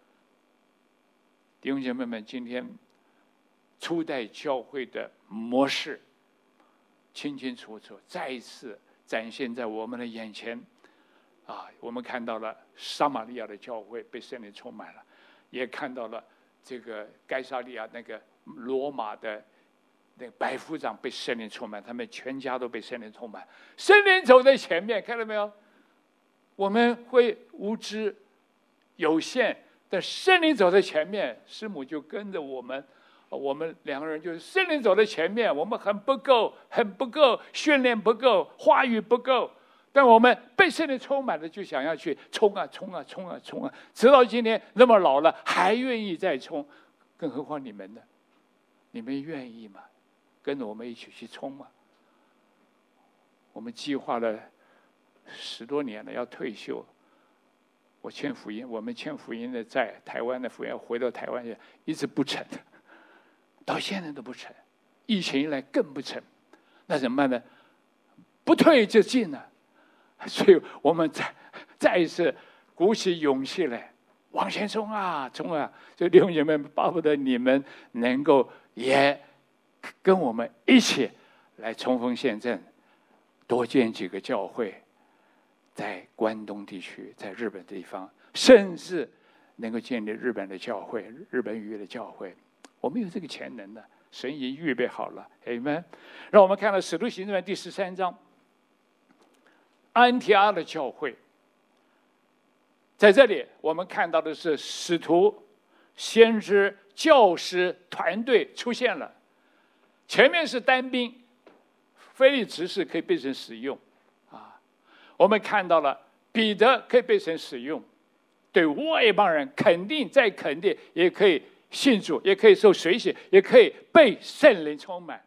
弟兄姐妹们，今天初代教会的模式清清楚楚再一次展现在我们的眼前啊！我们看到了撒玛利亚的教会被圣灵充满了，也看到了这个该撒利亚那个罗马的那个百夫长被圣灵充满，他们全家都被圣灵充满。圣灵走在前面，看到没有？我们会无知有限，但圣灵走在前面，师母就跟着我们。我们两个人就是圣灵走在前面，我们很不够，很不够，训练不够，话语不够，但我们被圣灵充满了，就想要去冲啊冲啊冲啊冲啊，直到今天那么老了还愿意再冲，更何况你们呢？你们愿意吗？跟着我们一起去冲吗？我们计划了十多年了，要退休。我欠福音，我们欠福音的债，台湾的福音回到台湾去，一直不成。到现在都不成，疫情一来更不成，那怎么办呢？不退就进了，所以我们再再一次鼓起勇气来往前冲啊冲啊！所以弟兄姐妹们，巴不得你们能够也跟我们一起来冲锋陷阵，多建几个教会，在关东地区，在日本地方，甚至能够建立日本的教会，日本语的教会。我们有这个潜能的，神已经预备好了。Amen。让我们看到《使徒行传》第十三章，安提阿的教会。在这里，我们看到的是使徒、先知、教师团队出现了。前面是单兵，腓力执事可以被神使用啊。我们看到了彼得可以被神使用，对外邦人肯定再肯定，也可以信主，也可以受水洗，也可以被圣灵充满。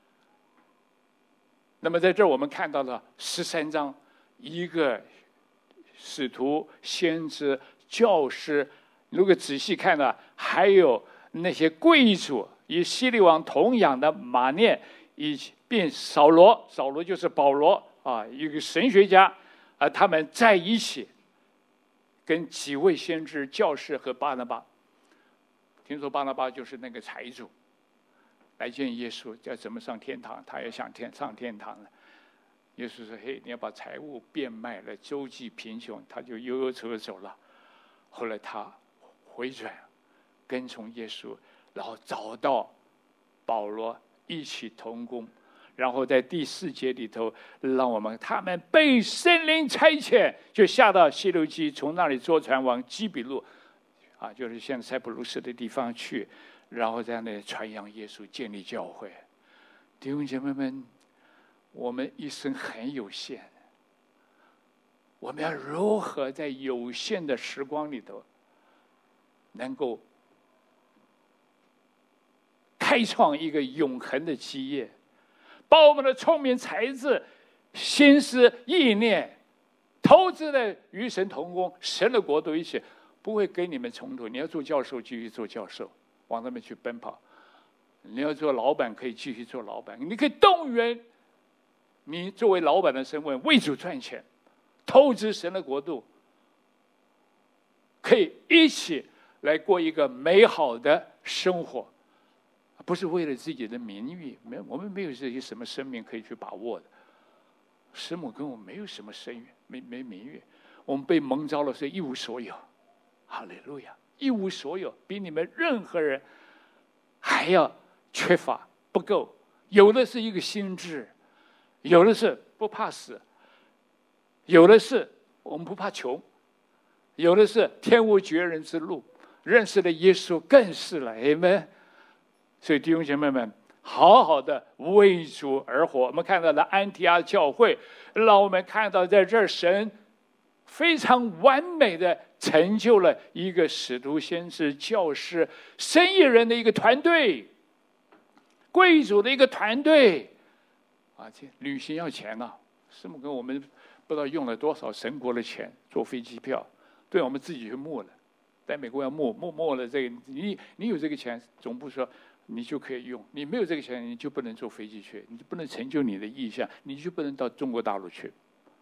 那么在这儿我们看到了十三章，一个使徒、先知、教师，如果仔细看呢，还有那些贵族，以希律王同养的马念，以并扫罗，扫罗就是保罗啊，一个神学家啊，他们在一起，跟几位先知、教士和巴拿巴。听说巴拿巴就是那个财主，来见耶稣，要怎么上天堂？他也想天上天堂了。耶稣说：“嘿，你要把财物变卖了，周济贫穷。”他就忧忧愁愁走了。后来他回转，跟从耶稣，然后找到保罗一起同工。然后在第四节里头，让我们他们被圣灵差遣，就下到西流基，从那里坐船往基比路。啊，就是现在塞浦路斯的地方去，然后在那里传扬耶稣，建立教会。弟兄姐妹们，我们一生很有限，我们要如何在有限的时光里头，能够开创一个永恒的基业，把我们的聪明才智、心思意念投资的与神同工，神的国度一起。不会跟你们冲突。你要做教授，继续做教授，往那边去奔跑；你要做老板，可以继续做老板。你可以动员你作为老板的身份为主赚钱，投资神的国度，可以一起来过一个美好的生活，不是为了自己的名誉。没有，我们没有这些什么生命可以去把握的。师母跟我没有什么声誉，没没名誉，我们被蒙召了，所以一无所有。哈利路亚！一无所有，比你们任何人还要缺乏不够。有的是一个心智，有的是不怕死，有的是我们不怕穷，有的是天无绝人之路。认识了耶稣更是了，阿们。所以弟兄姐妹们，好好的为主而活。我们看到了安提阿教会，让我们看到在这儿神非常完美的成就了一个使徒、先知、教师、生意人的一个团队，贵族的一个团队， 啊，这旅行要钱呐、啊，师母跟我们不知道用了多少神国的钱坐飞机票，对我们自己去募了，在美国要募募募了这个，你你有这个钱，总部说你就可以用，你没有这个钱，你就不能坐飞机去，你就不能成就你的意向，你就不能到中国大陆去。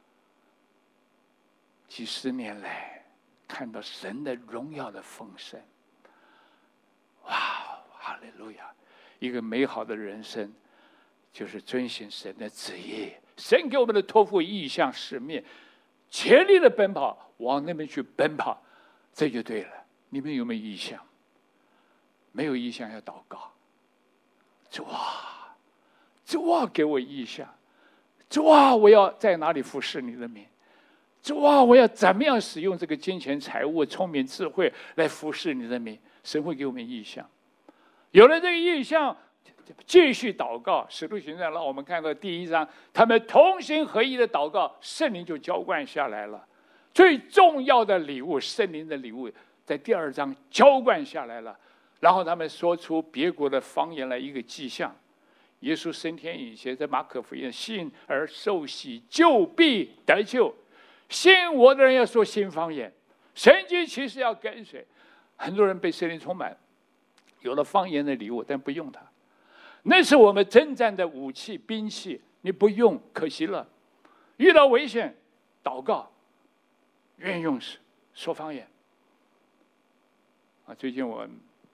几十年来，看到神的荣耀的丰盛，哇，哈利路亚！一个美好的人生，就是遵行神的旨意。神给我们的托付意向使命，竭力的奔跑，往那边去奔跑，这就对了。你们有没有意向？没有意向要祷告。主啊，主啊，给我意向。主啊，我要在哪里服侍你的名？主啊，我要怎么样使用这个金钱、财物、聪明、智慧来服侍你的名？神会给我们意向。有了这个意向，继续祷告。使徒行传让我们看到第一章，他们同心合一的祷告，圣灵就浇灌下来了。最重要的礼物，圣灵的礼物，在第二章浇灌下来了。然后他们说出别国的方言来一个迹象。耶稣升天以前，在马可福音，信而受洗就必得救。信我的人要说新方言，神迹其实要跟随。很多人被圣灵充满，有了方言的礼物，但不用它。那是我们征战的武器兵器，你不用可惜了。遇到危险，祷告，愿用说方言。啊，最近我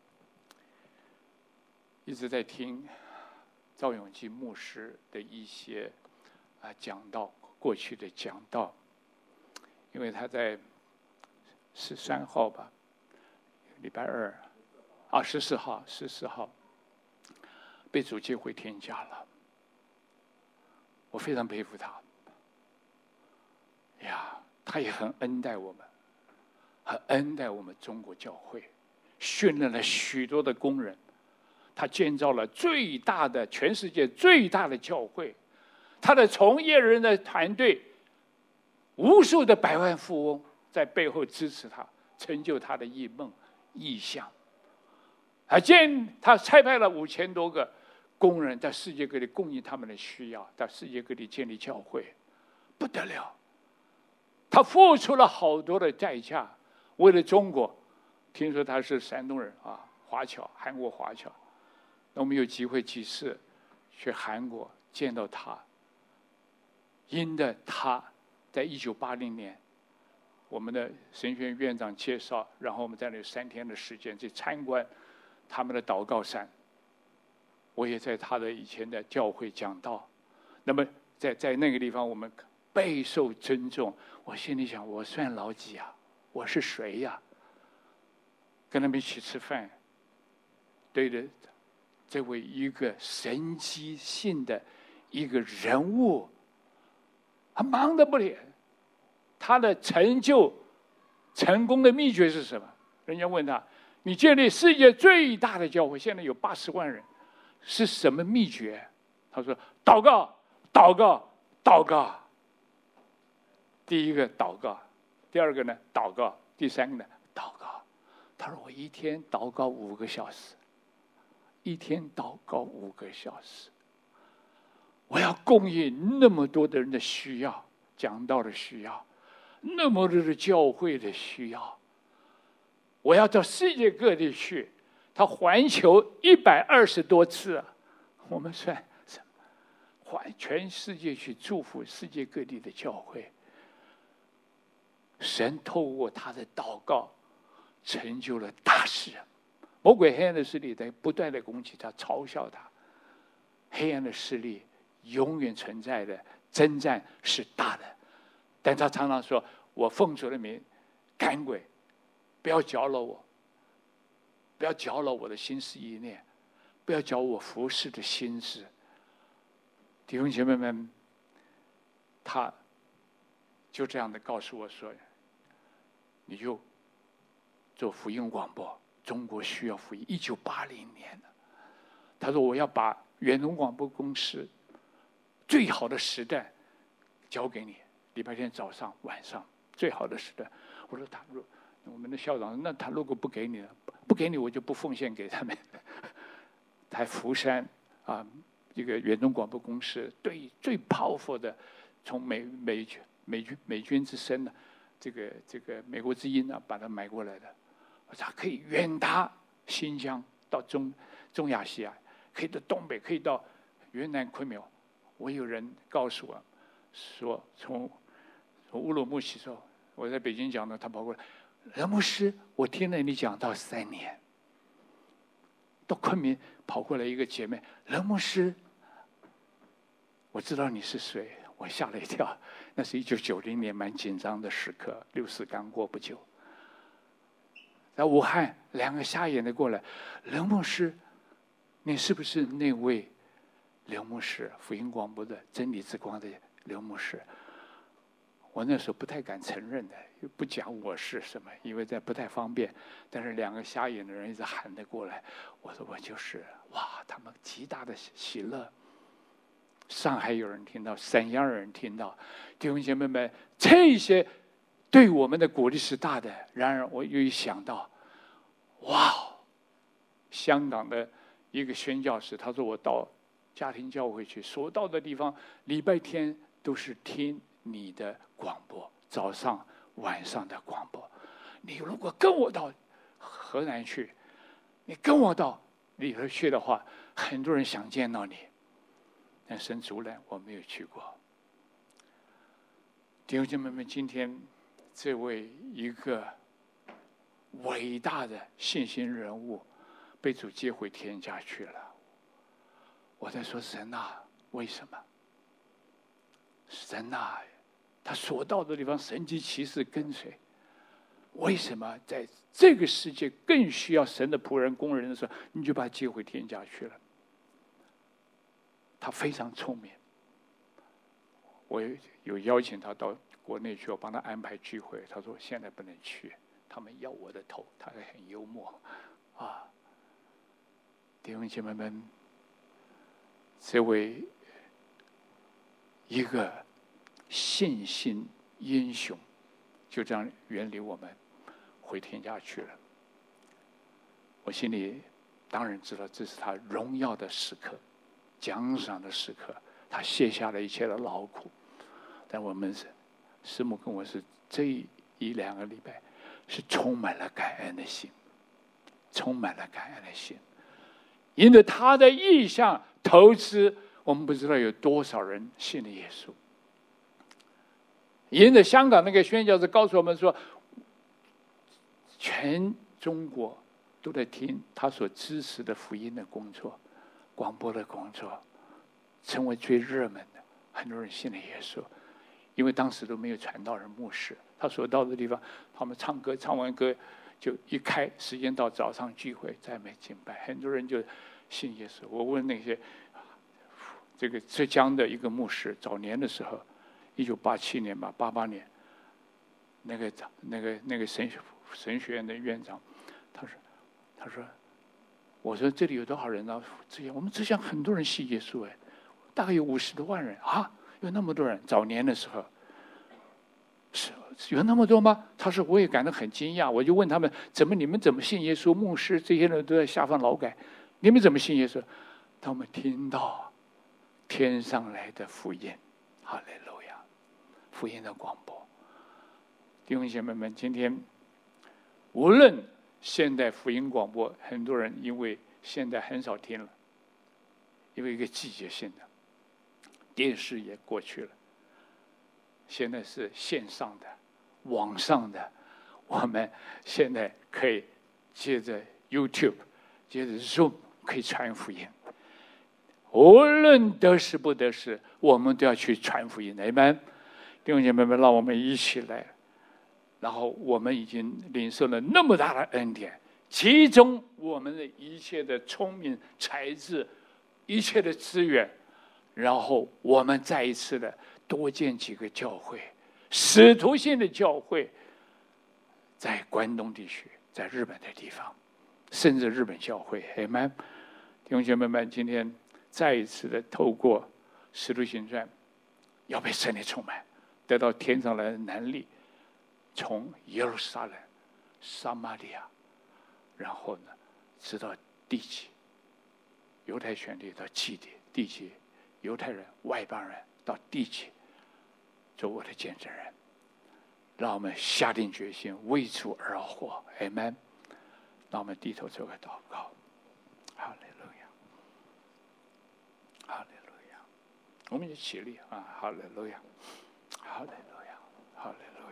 一直在听赵永基牧师的一些啊讲道，过去的讲道，因为他在十三号吧，礼拜二，啊十四号，十四号被主接回天家了。我非常佩服他，呀，他也很恩待我们，很恩待我们中国教会，训练了许多的工人。他建造了最大的全世界最大的教会，他的从业人的团队，无数的百万富翁在背后支持他，成就他的异梦意向。他建他差派了五千多个工人在世界各地供应他们的需要，在世界各地建立教会，不得了。他付出了好多的代价，为了中国。听说他是山东人啊，华侨，韩国华侨。那我们有机会几次去韩国见到他，因的他在一九八零年，我们的神学院院长介绍，然后我们在那三天的时间去参观他们的祷告山。我也在他的以前的教会讲道，那么在在那个地方我们备受尊重。我心里想，我算老几啊？我是谁呀、啊？跟他们一起吃饭，对着这位一个神迹性的一个人物，他忙得不了。他的成就、成功的秘诀是什么？人家问他：“你建立世界最大的教会，现在有八十万人，是什么秘诀？”他说：“祷告，祷告，祷告。第一个祷告，第二个呢祷告，第三个呢祷告。”他说：“我一天祷告五个小时。”一天祷告五个小时，我要供应那么多的人的需要，讲道的需要，那么多的教会的需要，我要到世界各地去。他环球一百二十多次、啊，我们算什么？环全世界去祝福世界各地的教会。神透过他的祷告，成就了大事。魔鬼黑暗的势力在不断的攻击他，嘲笑他。黑暗的势力永远存在的，征战是大的，但他常常说：“我奉主的名赶鬼，不要搅扰我，不要搅扰我的心思意念，不要搅我服侍的心思。”弟兄姐妹们，他就这样的告诉我说：“你就做福音广播。”中国需要福音。一九八零年，他说：“我要把远东广播公司最好的时段交给你，礼拜天早上、晚上最好的时段。”我说：“他如我们的校长，那他如果不给你了，不给你，我就不奉献给他们。”在福山啊， 一个远东广播公司对最 powerful 的，从美美美军美军之声呢，这个这个美国之音呢，把它买过来的，它可以远达新疆到中中亚西亚，可以到东北，可以到云南昆明。我有人告诉我，说从从乌鲁木齐说，我在北京讲的，他跑过来，任牧师，我听了你讲到三年。到昆明跑过来一个姐妹，任牧师，我知道你是谁，我吓了一跳。那是一九九零年蛮紧张的时刻，六四刚过不久。在武汉，两个瞎眼的过来，任牧师，你是不是那位刘牧师，福音广播的真理之光的刘牧师？我那时候不太敢承认的，不讲我是什么，因为这不太方便。但是两个瞎眼的人一直喊得过来，我说我就是。哇，他们极大的喜乐。上海有人听到，沈阳有人听到，弟兄姐妹们，这些对我们的鼓励是大的。然而，我又一想到，哇，香港的一个宣教士，他说我到家庭教会去，所到的地方，礼拜天都是听你的广播，早上晚上的广播。你如果跟我到河南去，你跟我到里头去的话，很多人想见到你，但神阻拦，我没有去过。弟兄姐妹们，今天这位一个伟大的信心人物被主接回天家去了，我在说神啊，为什么？神啊，他所到的地方神迹奇事跟随，为什么在这个世界更需要神的仆人工人的时候，你就把他接回天家去了？他非常聪明，我有邀请他到国内去，我帮他安排聚会，他说现在不能去，他们要我的头，他还很幽默啊。弟兄姐妹们，这位一个信心英雄就这样远离我们，回天家去了。我心里当然知道这是他荣耀的时刻，奖赏的时刻，他卸下了一切的劳苦。但我们是师母跟我是这一两个礼拜是充满了感恩的心，充满了感恩的心，因着他的意向投资，我们不知道有多少人信了耶稣。因着香港那个宣教士告诉我们说，全中国都在听他所支持的福音的工作，广播的工作，成为最热门的，很多人信了耶稣。因为当时都没有传道人牧师，他所到的地方，他们唱歌，唱完歌就一开，时间到早上聚会，再没敬拜，很多人就信耶稣。我问那些这个浙江的一个牧师，早年的时候，一九八七年吧，八八年，那个那个那个神神学院的院长，他说，他说，我说这里有多少人呢？浙江，我们浙江很多人信耶稣哎，大概有五十多万人啊。有那么多人，早年的时候，是有那么多吗？他说，我也感到很惊讶。我就问他们，怎么你们怎么信耶稣？牧师这些人都在下放劳改，你们怎么信耶稣？他们听到天上来的福音，哈利路亚，福音的广播。弟兄姐妹们，今天无论现代福音广播，很多人因为现在很少听了，因为一个季节性的。电视也过去了，现在是线上的、网上的。我们现在可以接着 YouTube、接着 Zoom 可以传福音。无论得时不得时，我们都要去传福音。Amen，弟兄姐妹们，让我们一起来。然后我们已经领受了那么大的恩典，其中我们的一切的聪明才智、一切的资源。然后我们再一次的多建几个教会，使徒性的教会，在关东地区，在日本的地方，甚至日本教会。Amen，弟兄姐妹们，今天再一次的透过使徒行传，要被圣灵充满，得到天上来的能力，从耶路撒冷、撒玛利亚，然后呢，直到地极，犹太全地到基地。 地极，犹太人、外邦人到地极，做我的见证人。让我们下定决心为主而活 ，Amen。让我们低头做个祷告。哈利路亚，哈利路亚，我们就起立啊！哈利路亚，哈利路亚，哈利路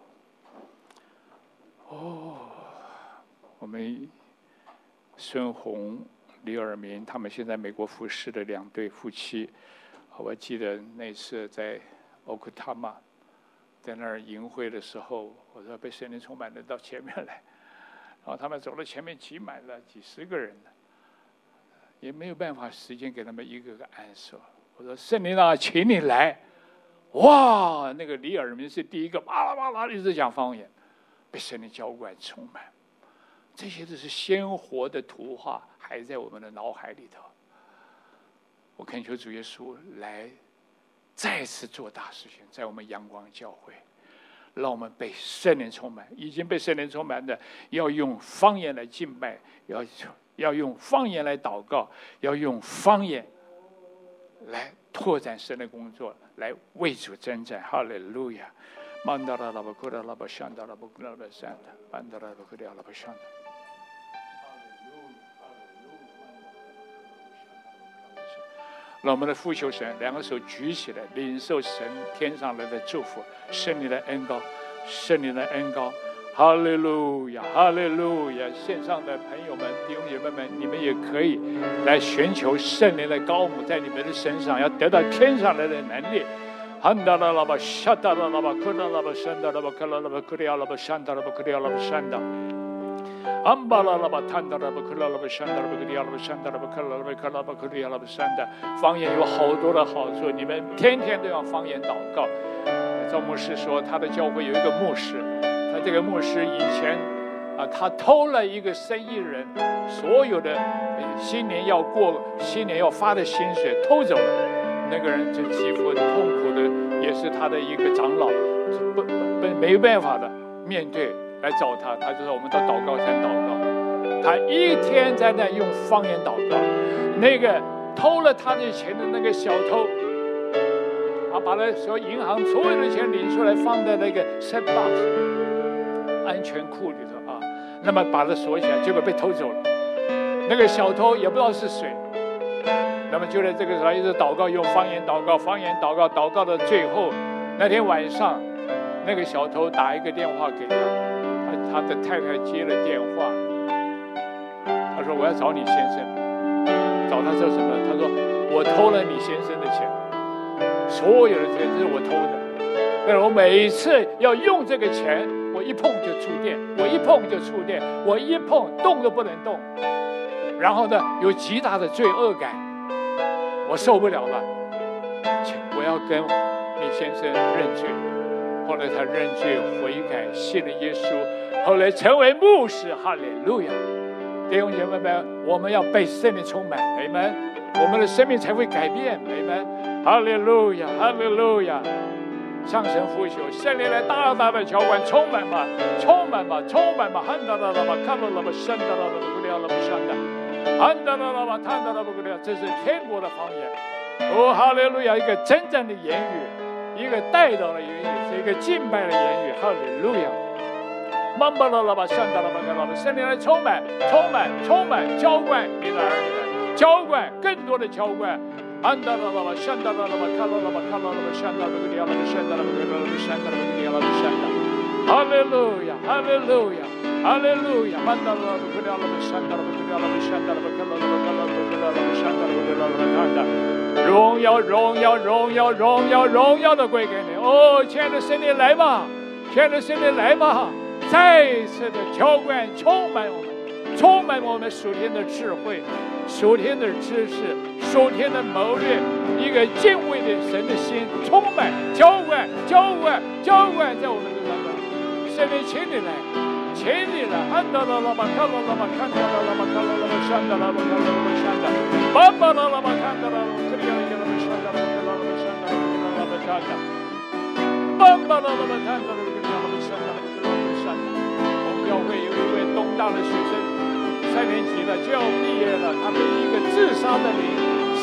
亚。哦，我们孙红、李尔明他们现在美国服侍的两对夫妻，我记得那次在奥克塔玛，在那儿营会的时候，我说被圣灵充满的到前面来。然后他们走到前面，挤满了几十个人了，也没有办法时间给他们一个个安说。我说：“圣灵啊，请你来！”哇，那个李尔明是第一个，巴拉巴拉一直讲方言，被圣灵浇灌充满。这些都是鲜活的图画，还在我们的脑海里头。我恳求主耶稣来再次做大事情，在我们阳光教会。让我们被圣灵充满，已经被圣灵充满的，要用方言来敬拜，要要用方言来祷告，要用方言来拓展神的工作，来为主征战。哈利路亚！曼达拉拉巴库拉拉巴香达拉巴库拉拉巴山达，曼达拉巴库拉拉巴香达。让我们的父求神，两个手举起来，领受神天上来的祝福，圣灵的恩膏，圣灵的恩膏，哈利路亚，哈利路亚！线上的朋友们、弟兄姐妹们，你们也可以来寻求圣灵的膏抹在你们的身上，要得到天上来的能力。汉达拉拉巴、夏达拉拉巴、克拉拉巴、山达拉巴、克拉拉巴、克里亚拉巴、山达拉巴、克里亚拉巴、山达。安巴拉拉巴坦达拉巴克拉拉巴山达拉巴克里亚拉巴山达拉巴克拉拉巴克拉巴克里亚拉巴山达。方言有好多的好处，你们天天都要方言祷告。赵牧师说，他的教会有一个牧师，他这个牧师以前啊，他偷了一个生意人所有的新年要过、新年要发的薪水，偷走了。那个人就极乎痛苦的，也是他的一个长老，不不没有办法的面对。来找他，他就说我们到祷告山祷告。他一天在那用方言祷告。那个偷了他的钱的那个小偷，他把那所有银行所有的钱领出来，放在那个 safe box 安全库里头啊。那么把它锁起来，结果被偷走了。那个小偷也不知道是谁。那么就在这个时候，一直祷告，用方言祷告，方言祷告，祷告到最后，那天晚上，那个小偷打一个电话给他。他的太太接了电话，他说：“我要找你先生。”找他做什么？他说：“我偷了你先生的钱，所有的钱都是我偷的。但是我每一次要用这个钱，我一碰就触电，我一碰就触电，我一碰动都不能动。然后呢，有极大的罪恶感，我受不了了，我要跟你先生认罪。”后来他认罪悔改，信了耶稣，后来成为牧师。哈利路亚！弟兄姐妹们，我们要被圣灵充满，阿们，我们的生命才会改变，阿们。哈利路亚，哈利路亚！向神呼求，圣灵来大大的浇灌，充满吧，充满吧，充满吧！汉达拉拉巴，看到了吧，山达拉拉巴，格里亚拉巴山达，汉达拉拉巴，看到了吧，格里亚，这是天国的方言。哦，哈利路亚！一个真正的言语，一个带到的言语。一个敬拜的言语，哈利路亚！曼巴拉拉巴，山达拉巴，拉巴，圣灵来充满，充满，充满，浇灌你的儿女们，浇灌更多的浇灌。安达拉拉巴，山达拉拉巴，卡拉拉巴，卡拉拉巴，山达拉巴，格里亚拉巴，山达拉巴，格里亚拉巴，山达拉巴，格里亚拉巴，山达。哈利路亚，哈利路亚，哈利路亚！曼达拉巴，格里亚拉巴，山达拉巴，格里亚拉巴，山达拉巴，卡拉拉巴，卡拉拉巴，格里亚拉巴，山达拉巴，格里亚拉巴，看的。荣耀，荣耀，荣耀，荣耀，荣耀的归给你！哦，亲爱的圣灵来吧，亲爱的圣灵来吧，再一次的浇灌，充满我们，充满我们属天的智慧、属天的知识、属天的谋略，一个敬畏的神的心，充满浇灌、浇灌、浇灌在我们的当中。圣灵，请你来，请你来！看到了吗？看到了吗？看到了吗？看到了吗？看到了吗？看到了吗？看到了吗？爸爸了吗？看到了吗？可以了，可以了，看到了吗？看到了吗？看到了吗？看到了吗？看到了。爸爸了吗？看到了吗？看到了吗？看到了吗？看到了吗？我们教会有一位东大的学生，三年级了就要毕业了，他被一个自杀的灵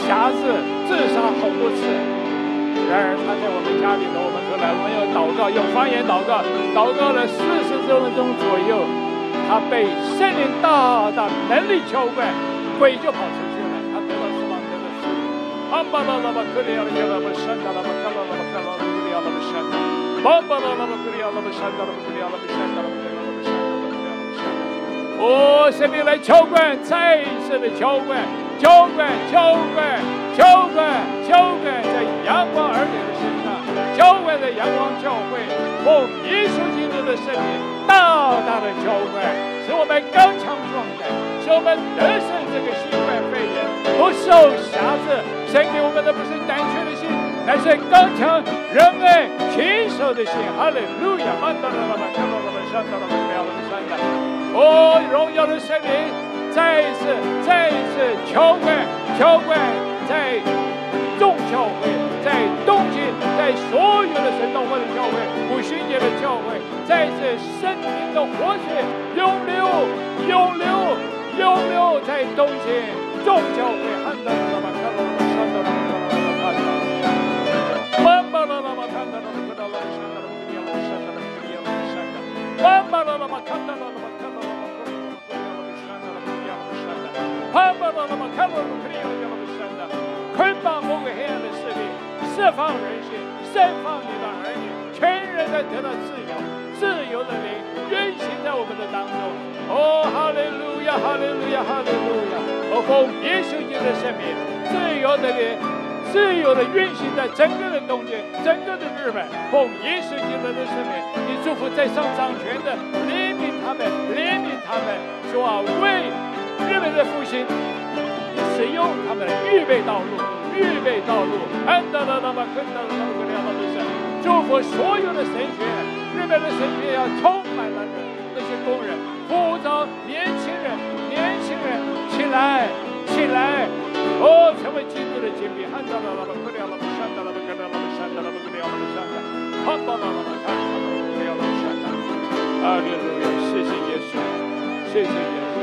匣子自杀好多次。然而他在我们家里头，我们后来我们要祷告，用方言祷告，祷告了四十分钟左右，他被圣灵大大能力浇灌，鬼就跑出去了，他得到释放，得到释放。阿巴拉拉巴克里亚拉拉巴山达拉巴卡拉拉巴卡拉拉克里亚拉巴山达，巴巴拉拉巴克里亚拉巴山达拉巴克里亚拉巴山达拉巴克里亚拉巴山达拉巴克里亚拉巴山达。哦，圣灵来浇灌，再一次的浇灌，浇灌，浇灌，浇灌，浇灌在阳光儿女的身上，浇灌在阳光教会，奉耶稣基督的圣名大大的浇灌，使我们刚强壮胆，使我们得胜这个新冠肺炎，不受辖制。神给我们的不是胆怯的心，乃是刚强、仁爱、勤守的心。哈利路亚！曼达拉拉巴，看到了吗？上到了吗？不要了吗？上的。哦，荣耀的圣灵，再一次，再一次浇灌，浇灌在众教会，在东京，在所有的神道会的教会、五旬节的教会，再一次圣灵的活水涌流，涌流，涌流在东京众教会。看到了吗？看到了吗？上到了吗？看到了吗？慢慢的了吗？看到了吗？看到了吗？上到了吗？不要了，上到了吗？不要了，上到了。慢慢的了吗？看到了吗？看到了吗？不要了，上到了，不要了，上到了。慢慢的了吗？看到了吗？不要了，上到了。捆绑魔鬼黑暗的势力，释放人心，释放你的儿女，全人在得到自由，自由的灵运行在我们的当中。哦，哈利路亚，哈利路亚，哈利路亚！我奉耶稣基督的圣名，自由的灵，自由的运行在整个的东京，整个的日本。奉耶稣基督的圣名，你祝福在上掌权的，怜悯他们，怜悯他们，主啊，为日本的复兴。使用他们预备道路，预备道路。安达拉拉巴，跟达拉拉巴，两道的神，祝福所有的神学，日本的神学要充满了那些工人、呼召年轻人，年轻人起来，起来！哦，成为基督的精兵。安达拉拉巴，跟两道的山达拉巴，跟达拉巴山达拉巴，跟两道的山达，安达拉拉巴，看达拉巴，跟两道的山达。哈利路亚！谢谢耶稣，谢谢耶稣。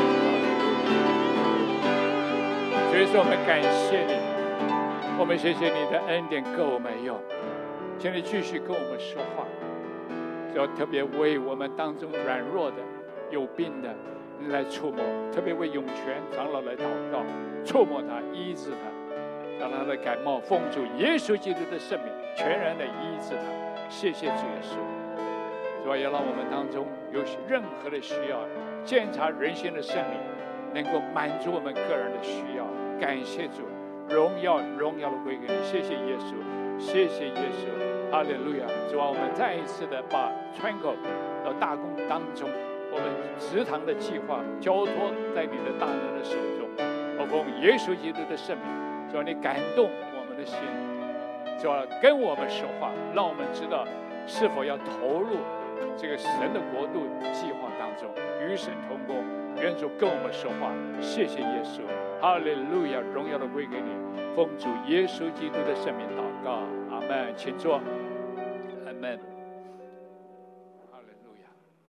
所以说，我们感谢你，我们谢谢你的恩典够我们用，请你继续跟我们说话，要特别为我们当中软弱的、有病的来触摸，特别为永泉长老来祷告，触摸他，医治他，让他的感冒奉主耶稣基督的圣名全然的医治他。谢谢主耶稣，主要也让我们当中有任何的需要，检查人心的圣灵能够满足我们个人的需要。感谢主，荣耀荣耀的归给你，谢谢耶稣，谢谢耶稣，哈利路亚！主啊，我们再一次的把川口到大功当中，我们祠堂的计划交托在你的大能的手中。我奉耶稣基督的圣名，主啊，你感动我们的心，主啊，跟我们说话，让我们知道是否要投入这个神的国度计划当中，与神同工。愿主跟我们说话，谢谢耶稣，哈利路亚，荣耀的归给你，奉主耶稣基督的圣名祷告，阿门，请坐，阿门。